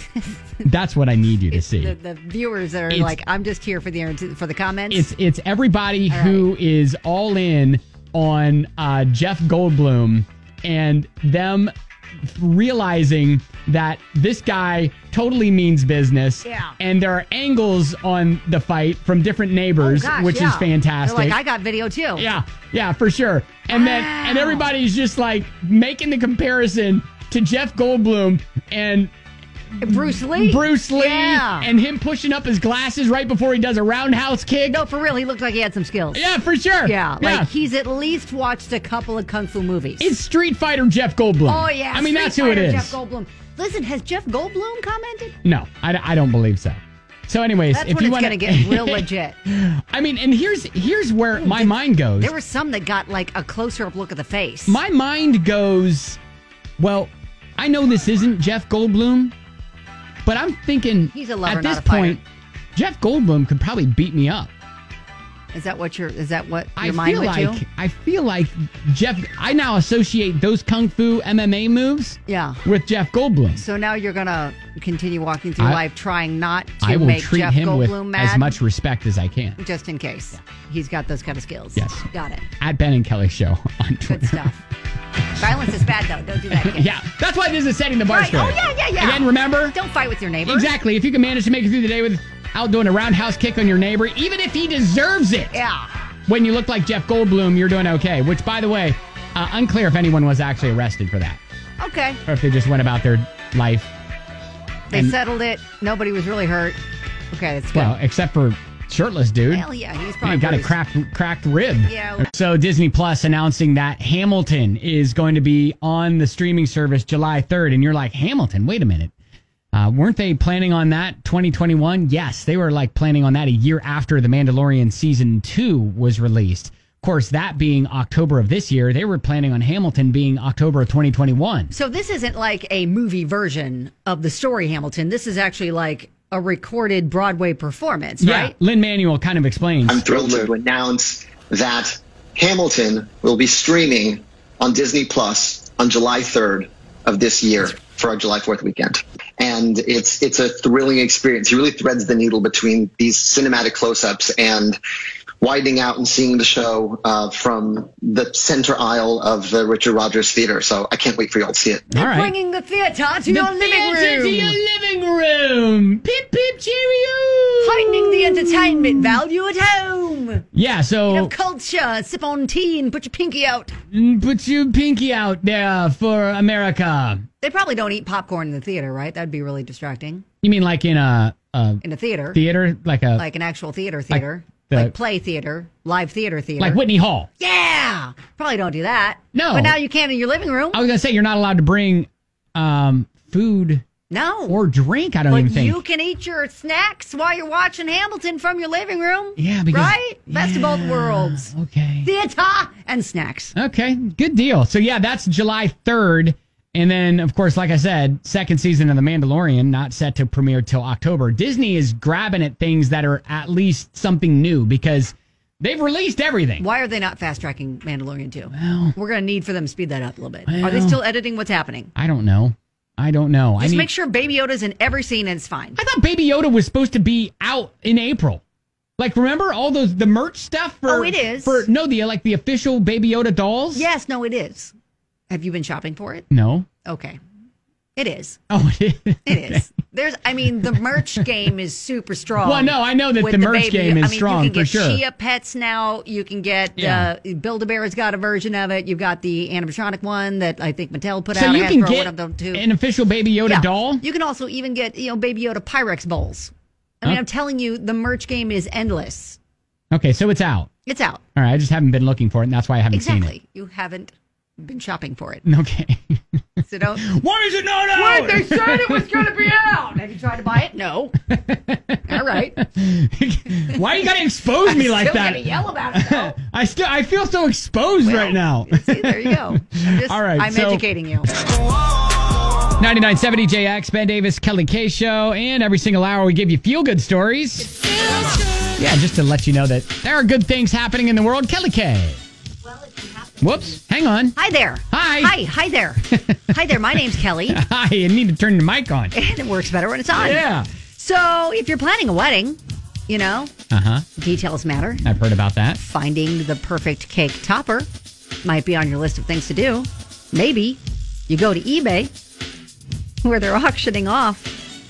That's what I need you to see. The, the viewers that are It's- like, I'm just here for the for the comments. It's it's everybody All who is all in on uh, Jeff Goldblum and them realizing that this guy totally means business. Yeah. And there are angles on the fight from different neighbors, Oh, gosh, which yeah. is fantastic. They're like, I got video too. Yeah, yeah, for sure. And then and Wow. everybody's just like making the comparison to Jeff Goldblum and Bruce Lee. Bruce Lee Yeah. and him pushing up his glasses right before he does a roundhouse kick. No, for real, he looked like he had some skills. Yeah, for sure. Yeah, like yeah. he's at least watched a couple of kung fu movies. It's Street Fighter Jeff Goldblum. oh yeah, I mean, Street that's who it Fighter is. Jeff Goldblum. Listen, has Jeff Goldblum commented? No, I, I don't believe so. So, anyways, That's if when you it's want going to get real legit. I mean, and here's here's where my mind goes. There were some that got like a closer up look at the face. My mind goes, well, I know this isn't Jeff Goldblum, but I'm thinking He's a lover, at this not a fighter. point, Jeff Goldblum could probably beat me up. Is that what your is that what your I mind feel went like to? I feel like Jeff. I now associate those kung fu M M A moves Yeah. with Jeff Goldblum. So now you're gonna continue walking through I- life trying not to I will make treat Jeff him Goldblum with mad, as much respect as I can. just in case he's got those kind of skills. Yes. Got it. At Ben and Kelly Show on Good Twitter. stuff. Violence is bad though. Don't do that. Kid. Yeah, that's why this is setting the bar Right. straight. Oh yeah, yeah, yeah. Again, remember? Don't fight with your neighbors. Exactly. If you can manage to make it through the day without doing a roundhouse kick on your neighbor, even if he deserves it. Yeah. when you look like Jeff Goldblum, you're doing okay. Which, by the way, uh, unclear if anyone was actually arrested for that. Okay. Or if they just went about their life. They and, settled it. Nobody was really hurt. Okay, that's good. Well, except for shirtless dude. Hell yeah, he's probably He got bruised. a cracked, cracked rib. Yeah. So Disney Plus announcing that Hamilton is going to be on the streaming service July third. And you're like, Hamilton, wait a minute. Uh, weren't they planning on that twenty twenty-one? Yes, they were like planning on that a year after The Mandalorian season two was released. Of course, that being October of this year, they were planning on Hamilton being October of twenty twenty-one. So this isn't like a movie version of the story Hamilton. This is actually like a recorded Broadway performance, Yeah, right? Lin-Manuel kind of explains. I'm thrilled to announce that Hamilton will be streaming on Disney Plus on July third of this year for our July fourth weekend. And it's it's a thrilling experience. He really threads the needle between these cinematic close-ups and widening out and seeing the show uh, from the center aisle of the Richard Rodgers Theater. So I can't wait for you all to see it. All right. Bringing the theater to The your living theater room. to your living room. Pip, pip, cheerio. Heightening the entertainment value at home. Yeah, so Of culture. Sip on tea and put your pinky out. put your pinky out there for America. They probably don't eat popcorn in the theater, right? That'd be really distracting. You mean like in a, a In a theater. theater? Like a Like an actual theater theater. the- Like play theater. Live theater theater. like Whitney Hall? Yeah. Probably don't do that. No. But now you can in your living room. I was going to say you're not allowed to bring um, food No. or drink, I don't But even think. you can eat your snacks while you're watching Hamilton from your living room. Yeah, because- Right? Best of both worlds. Okay. Theater and snacks. Okay, good deal. So yeah, that's July third. And then, of course, like I said, second season of The Mandalorian, not set to premiere till October. Disney is grabbing at things that are at least something new because they've released everything. Why are they not fast tracking Mandalorian two? Well- We're going to need for them to speed that up a little bit. Are they Well- still editing what's happening? I don't know. I don't know. I Just need- make sure Baby Yoda's in every scene and it's fine. I thought Baby Yoda was supposed to be out in April. Like, remember all those the merch stuff for? Oh, it is. For no, the like the official Baby Yoda dolls. Yes, no, it is. Have you been shopping for it? No. Okay. It is. Oh, it is. It is. There's, I mean, the merch game is super strong. Well, no, I know that with the merch baby. game is I mean, strong, you can for get sure. Chia pets now. You can get Yeah. uh, Build-A-Bear's got a version of it. You've got the animatronic one that I think Mattel put So out. you Hasbro, can one get of them too. an official Baby Yoda Yeah. doll. You can also even get you know Baby Yoda Pyrex bowls. I mean, Huh? I'm telling you, the merch game is endless. Okay, so it's out. It's out. All right, I just haven't been looking for it, and that's why I haven't seen Exactly. You haven't been shopping for it, it. Okay. so don't. Why is it not out? Wait, they said it was going to be out. Have you tried to buy it? No. All right. Why you gotta expose me like Still that? gonna yell about it though. I still I feel so exposed Well, right now. See, there you go. I'm just, All right, I'm so- educating you. ninety-nine seventy J X, Ben Davis, Kelly K Show, and every single hour we give you feel good stories. Yeah, just to let you know that there are good things happening in the world. Kelly K. Whoops, hang on. Hi there. Hi. Hi. Hi there. Hi there. My name's Kelly, and Hi, I need to turn the mic on. it works better when it's on. Yeah. So if you're planning a wedding, you know, Uh huh. details matter. I've heard about that. Finding the perfect cake topper might be on your list of things to do. Maybe you go to eBay where they're auctioning off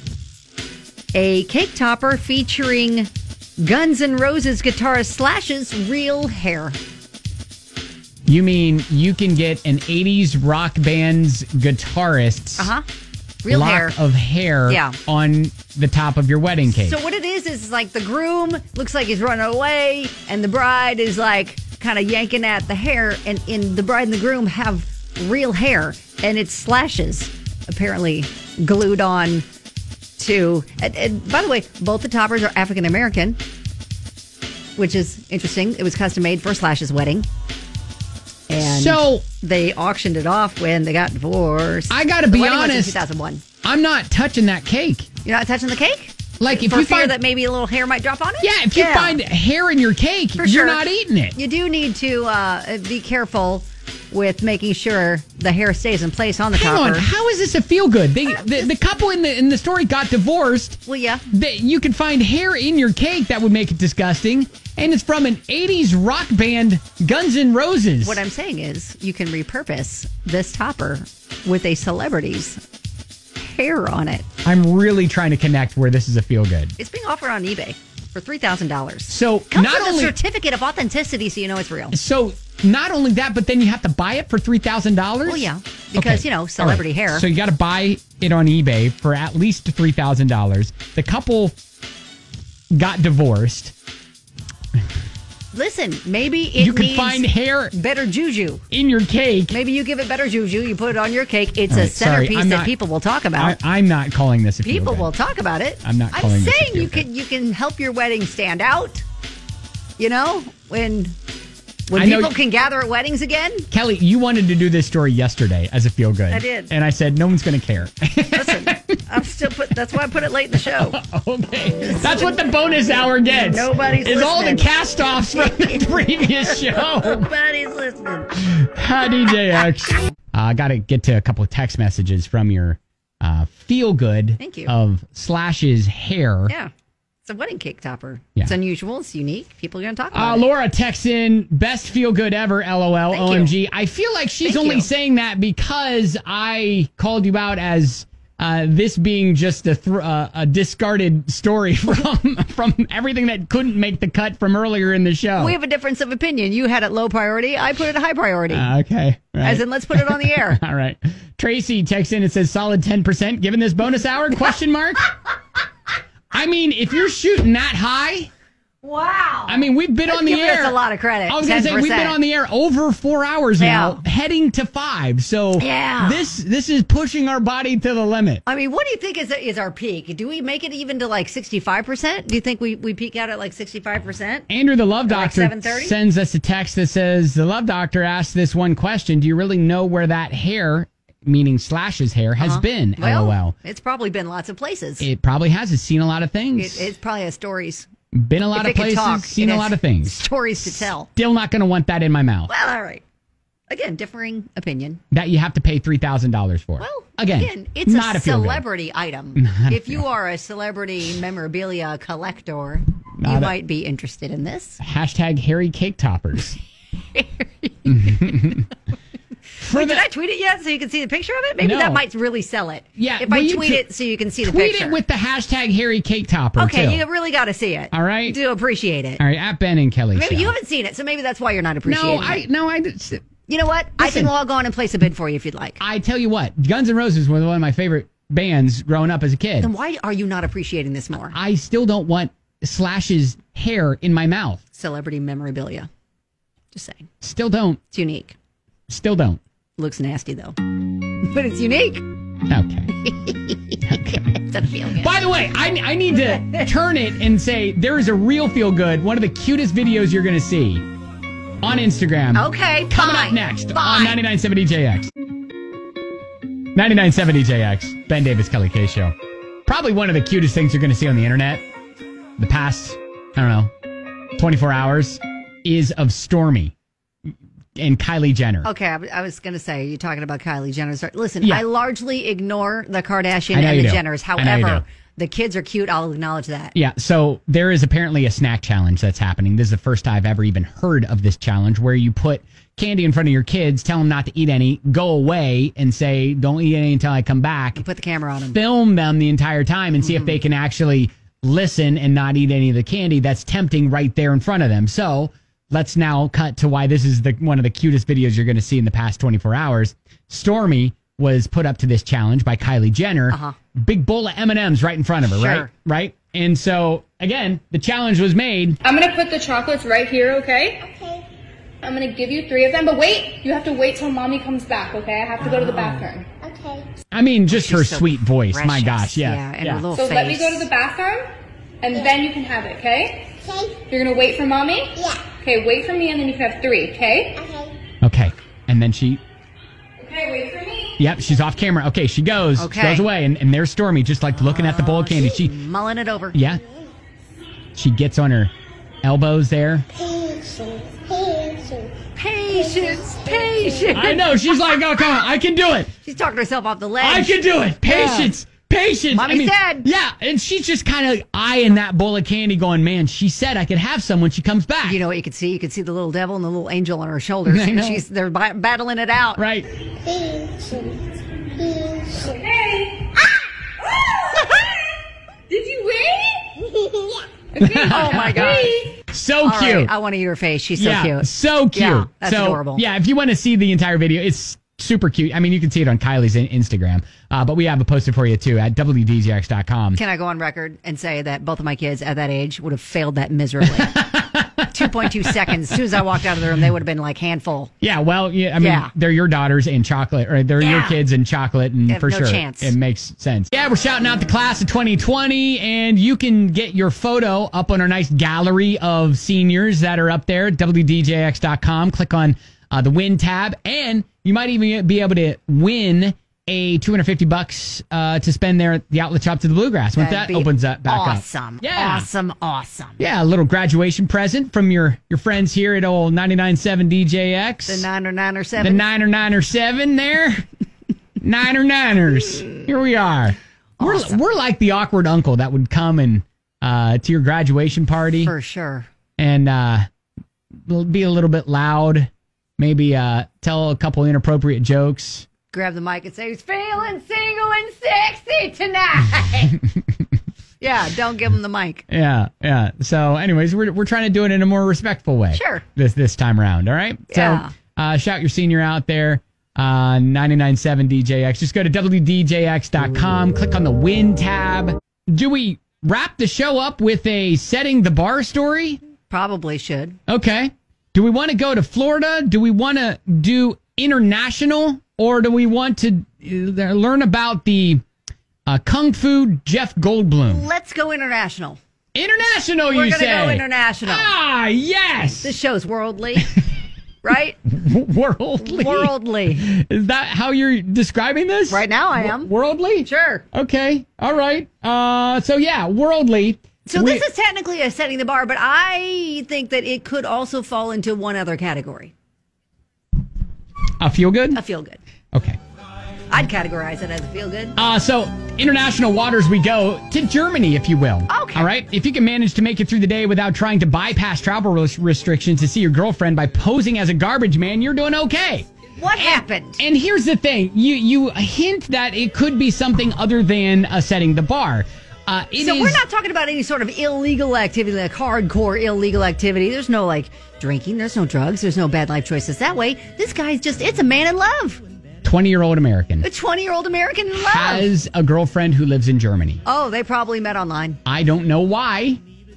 a cake topper featuring Guns N' Roses guitarist Slash's real hair. You mean you can get an eighties rock band's guitarist's Uh huh. Real lock hair. of hair Yeah. on the top of your wedding cake? So what it is is like the groom looks like he's running away, and the bride is like kind of yanking at the hair, and in the bride and the groom have real hair, and it's Slashes apparently glued on to. And, and by the way, both the toppers are African American, which is interesting. It was custom made for Slash's wedding, and So- they auctioned it off when they got divorced. I gotta The be wedding was in honest. two thousand one. I'm not touching that cake. You're not touching the cake? Like, if For you fear find that maybe a little hair might drop on it? Yeah, if you find hair in your cake, For you're sure. not eating it. You do need to uh, be careful with making sure the hair stays in place on the Hang topper. on, how is this a feel good? They, the, the couple in the in the story got divorced. Well, yeah. They, you can find hair in your cake that would make it disgusting, and it's from an eighties rock band, Guns N' Roses. What I'm saying is you can repurpose this topper with a celebrity's hair on it. I'm really trying to connect where this is a feel good. It's being offered on eBay. for three thousand dollars. So Comes not with only a certificate of authenticity, so you know it's real. So not only that, but then you have to buy it for three thousand dollars? Well, yeah, because, Okay. you know, celebrity All right. hair. So you got to buy it on eBay for at least three thousand dollars. The couple got divorced. Listen, maybe it You can needs find hair better juju. in your cake. Maybe you give it better juju. You put it on your cake. It's All a right, sorry, centerpiece I'm that not- people will talk about. I, I'm not calling this a feel People good. will talk about it. I'm not I'm calling this a saying feel you good. can you can help your wedding stand out. You know, when when I know people you- can gather at weddings again. Kelly, you wanted to do this story yesterday as a feel good. I did. And I said, no one's going to care. Listen, I'm still put. That's why I put it late in the show. Okay. That's what the bonus hour gets. Nobody's Is all the listening. cast-offs from the previous show. Nobody's listening. Hi, D J X. Uh, I got to get to a couple of text messages from your uh, feel good Thank you. of Slash's hair. Yeah, it's a wedding cake topper. Yeah. It's unusual. It's unique. People are going to talk about Uh, it. Laura texts in, best feel good ever, LOL, Thank O M G. I feel like she's Thank only you. saying that because I called you out as uh, this being just a, thr uh, a discarded story from from everything that couldn't make the cut from earlier in the show. We have a difference of opinion. You had it low priority. I put it high priority. Uh, okay. Right. As in, let's put it on the air. All right. Tracy texts in and says solid ten percent given this bonus hour? Question mark. I mean, if you're shooting that high, Wow. I mean, we've been on the Giving air. us a lot of credit. I was going to say we've been ten percent. on the air over four hours now, Yeah. heading to five. So Yeah. this this is pushing our body to the limit. I mean, what do you think is is our peak? Do we make it even to like sixty-five percent? Do you think we, we peak out at like sixty-five percent? Andrew, the Love Like Doctor, seven thirty? sends us a text that says the Love Doctor asked this one question: do you really know where that hair, meaning Slash's hair, has been? Well, LOL. it's probably been lots of places. It probably has. It's seen a lot of things. It, it probably has stories. Been a lot If of it could places. talk, seen it a has lot of things. Stories to tell. Still not going to want that in my mouth. Well, all right. Again, differing opinion. That you have to pay three thousand dollars for. Well, again, again it's not a feel-good. celebrity item. Not a If you are a celebrity memorabilia collector, Not you a- might be interested in this. Hashtag hairy cake toppers. For Wait, the- did I tweet it yet so you can see the picture of it? Maybe No. that might really sell it. Yeah, If well, I you tweet could- it so you can see the Tweet picture. it with the hashtag hairy cake topper, okay, too. you really got to see it. All right. You do appreciate it. All right, at Ben and Kelly Maybe Show. you haven't seen it, so maybe that's why you're not appreciating No, I it. no, I. just- You know what? I Listen. can log on and place a bid for you if you'd like. I tell you what, Guns N' Roses was one of my favorite bands growing up as a kid. Then why are you not appreciating this more? I still don't want Slash's hair in my mouth. Celebrity memorabilia. Just saying. Still don't. It's unique. Still don't. Looks nasty, though. But it's unique. Okay. Doesn't feel good. By the way, I, I need to turn it and say there is a real feel good, one of the cutest videos you're going to see on Instagram. Okay, Coming fine. up next on Fine. ninety-nine point seven D J X. ninety-nine point seven D J X. Ben Davis, Kelly K Show. Probably one of the cutest things you're going to see on the internet the past, I don't know, twenty-four hours is of Stormy and Kylie Jenner. Okay, I, w- I was going to say, you're talking about Kylie Jenner. Sorry, listen, Yeah. I largely ignore the Kardashian I know and you the do. Jenners. I know you However, do. the kids are cute. I'll acknowledge that. Yeah, so there is apparently a snack challenge that's happening. This is the first I've ever even heard of this challenge where you put candy in front of your kids, tell them not to eat any, go away and say, don't eat any until I come back. Put the camera on them. Film them the entire time and see if they can actually listen and not eat any of the candy that's tempting right there in front of them. So let's now cut to why this is the one of the cutest videos you're going to see in the past twenty-four hours. Stormy was put up to this challenge by Kylie Jenner. Uh-huh. Big bowl of M and M's right in front of her, right? Sure. Right? And so, again, the challenge was made. I'm gonna put the chocolates right here, okay? Okay. I'm gonna give you three of them, but wait, you have to wait till mommy comes back, okay? I have to go to the bathroom. Okay. I mean, just She's her so sweet voice. My precious. gosh, yeah. Yeah, and her little So face. let me go to the bathroom, and then you can have it, okay? Okay. You're gonna wait for mommy? Yeah. Okay, wait for me, and then you can have three, okay? Okay. Okay. And then she, Okay, wait for me. yep, she's off camera. Okay, she goes. Okay. She goes away, and, and there's Stormy just like looking at the bowl of candy. She, mulling it over. yeah. She gets on her elbows there. Patience. Patience. Patience, patience. I know. She's like, oh, come on. I can do it. She's talking herself off the ledge. I can do it. Patience. Patience. Mommy I mean, said. Yeah. And she's just kind of eyeing that bowl of candy going, man, she said I could have some when she comes back. You know what you could see? You could see the little devil and the little angel on her shoulders. I know. She's they're bi- battling it out. Right. Patience. Patience. Okay. Did you win? Yeah. Okay. Oh, my God. So All cute. right, I want to eat her face. She's so yeah, cute. So cute. Yeah, that's so, adorable. Yeah, if you want to see the entire video, it's super cute. I mean, you can see it on Kylie's in- Instagram, uh, but we have it posted for you too at W D J X dot com. Can I go on record and say that both of my kids at that age would have failed that miserably? two point two seconds. As soon as I walked out of the room, they would have been like handful. Yeah, well, yeah, I mean, Yeah. they're your daughters in chocolate, or they're your Yeah. kids in chocolate, and They have for no sure, chance. it makes sense. Yeah, we're shouting out the class of twenty twenty, and you can get your photo up on our nice gallery of seniors that are up there at W D J X dot com. Click on uh, the win tab, and you might even be able to win a two hundred fifty bucks uh, to spend there at the outlet shop to the Bluegrass once That'd that be opens up back up. awesome. Yeah. Awesome. Awesome. Yeah, a little graduation present from your, your friends here at old ninety-nine point seven D J X. The nine or nine or The seven. niner niner seven there. Niner niners. Here we are. Awesome. We're we're like the awkward uncle that would come and uh, to your graduation party For sure. and uh, be a little bit loud. Maybe uh, tell a couple inappropriate jokes. Grab the mic and say, "Who's feeling single and sexy tonight?" Yeah, don't give them the mic. Yeah, yeah. So, anyways, we're we're trying to do it in a more respectful way. Sure. This this time around. All right. Yeah. So, uh, shout your senior out there. Uh, ninety-nine point seven D J X. Just go to W D J X dot com. Click on the win tab. Do we wrap the show up with a setting the bar story? Probably should. Okay. Do we want to go to Florida? Do we want to do international? Or do we want to uh, learn about the uh, Kung Fu Jeff Goldblum? Let's go international. International, We're you gonna say? go international. Ah, yes. This show's worldly, right? Worldly. Worldly. Is that how you're describing this? Right now I am. Worldly? Sure. Okay. All right. Uh, so, yeah, worldly. So We- this is technically a setting the bar, but I think that it could also fall into one other category. A feel good? A feel good. Okay. I'd categorize it as a feel good. Uh, so, international waters we go to Germany, if you will. Okay. All right. If you can manage to make it through the day without trying to bypass travel res- restrictions to see your girlfriend by posing as a garbage man, you're doing okay. What happened? And here's the thing: you you hint that it could be something other than uh, setting the bar. Uh, it So is- we're not talking about any sort of illegal activity, like hardcore illegal activity. There's no like drinking. There's no drugs. There's no bad life choices that way. This guy's just, it's a man in love. twenty-year-old American A twenty-year-old American in love. has a girlfriend who lives in Germany. Oh, they probably met online. I don't know why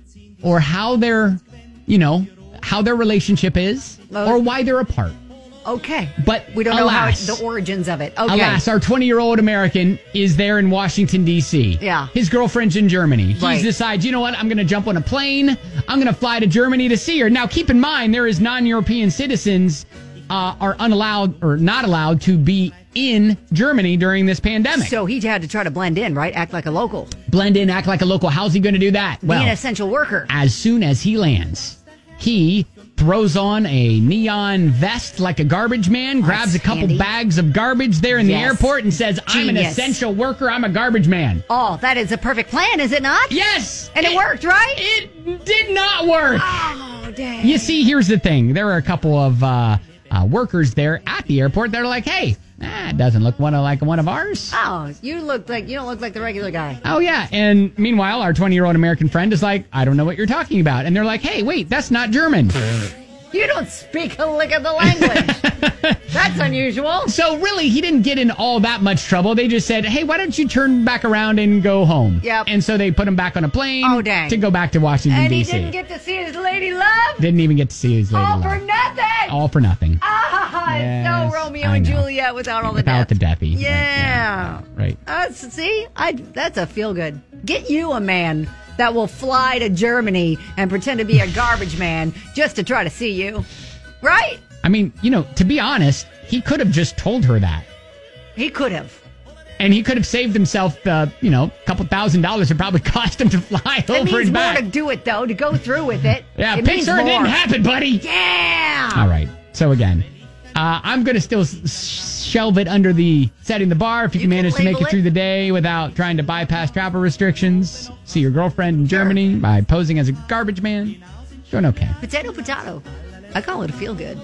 or how their, you know, how their relationship is Oh. or why they're apart. Okay. But we don't know how alas- it's the origins of it. Okay. Alas, our twenty-year-old American is there in Washington, D C. Yeah. His girlfriend's in Germany. He Right. decides, you know what, I'm going to jump on a plane. I'm going to fly to Germany to see her. Now, keep in mind, there is non-European citizens uh, are unallowed or not allowed to be in Germany during this pandemic. So he had to try to blend in, right? Act like a local. Blend in, act like a local. How's he going to do that? Be Well, an essential worker. as soon as he lands, he throws on a neon vest like a garbage man, grabs That's a couple handy. bags of garbage there in the Yes. airport and says, I'm an Genius. essential worker. I'm a garbage man. Oh, that is a perfect plan, is it not? Yes. And it, worked, right? It did not work. Oh, dang. You see, here's the thing. There are a couple of uh, uh, workers there at the airport that are like, hey, ah, it doesn't look one of, like one of ours. Oh, you look like, you don't look like the regular guy. Oh, yeah. And meanwhile, our twenty-year-old American friend is like, I don't know what you're talking about. And they're like, hey, wait, that's not German. You don't speak a lick of the language. That's unusual. So really, he didn't get in all that much trouble. They just said, hey, why don't you turn back around and go home? Yep. And so they put him back on a plane Oh, dang. to go back to Washington, And he D C. didn't get to see his lady love. Didn't even get to see his lady All love. for nothing. All for nothing. Ah, Yes, it's no Romeo I and know. Juliet without all the Without death. the deathy. Right, Yeah. Right. Uh, see, I that's a feel good. Get you a man that will fly to Germany and pretend to be a garbage man just to try to see you. Right? I mean, you know, to be honest, he could have just told her that. He could have. And he could have saved himself, the, you know, a couple thousand dollars it probably cost him to fly It over means and more back. to do it, though, to go through with it. Yeah, it means picture it more. didn't happen, buddy. Yeah. All right. So again, uh, I'm going to still s- shelve it under the setting the bar. If you, You can can manage to make label it through it. the day without trying to bypass travel restrictions, see your girlfriend in Germany by posing as a garbage man, doing okay. Potato, potato. I call it a feel good.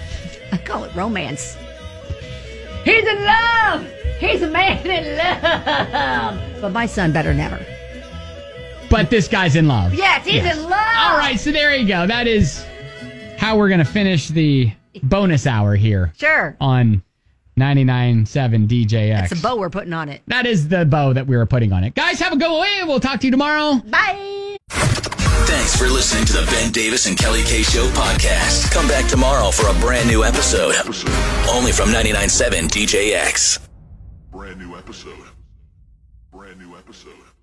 I call it romance. He's in love. He's a man in love. But my son better never. but this guy's in love. Yes, he's Yes. in love. All right, so there you go. That is how we're going to finish the bonus hour here Sure. on ninety-nine point seven D J X. It's a bow we're putting on it. That is the bow that we were putting on it. Guys, have a go away. We'll talk to you tomorrow. Bye. Thanks for listening to the Ben Davis and Kelly K Show podcast. Come back tomorrow for a brand new episode. Only from ninety-nine point seven D J X. Brand new episode. Brand new episode.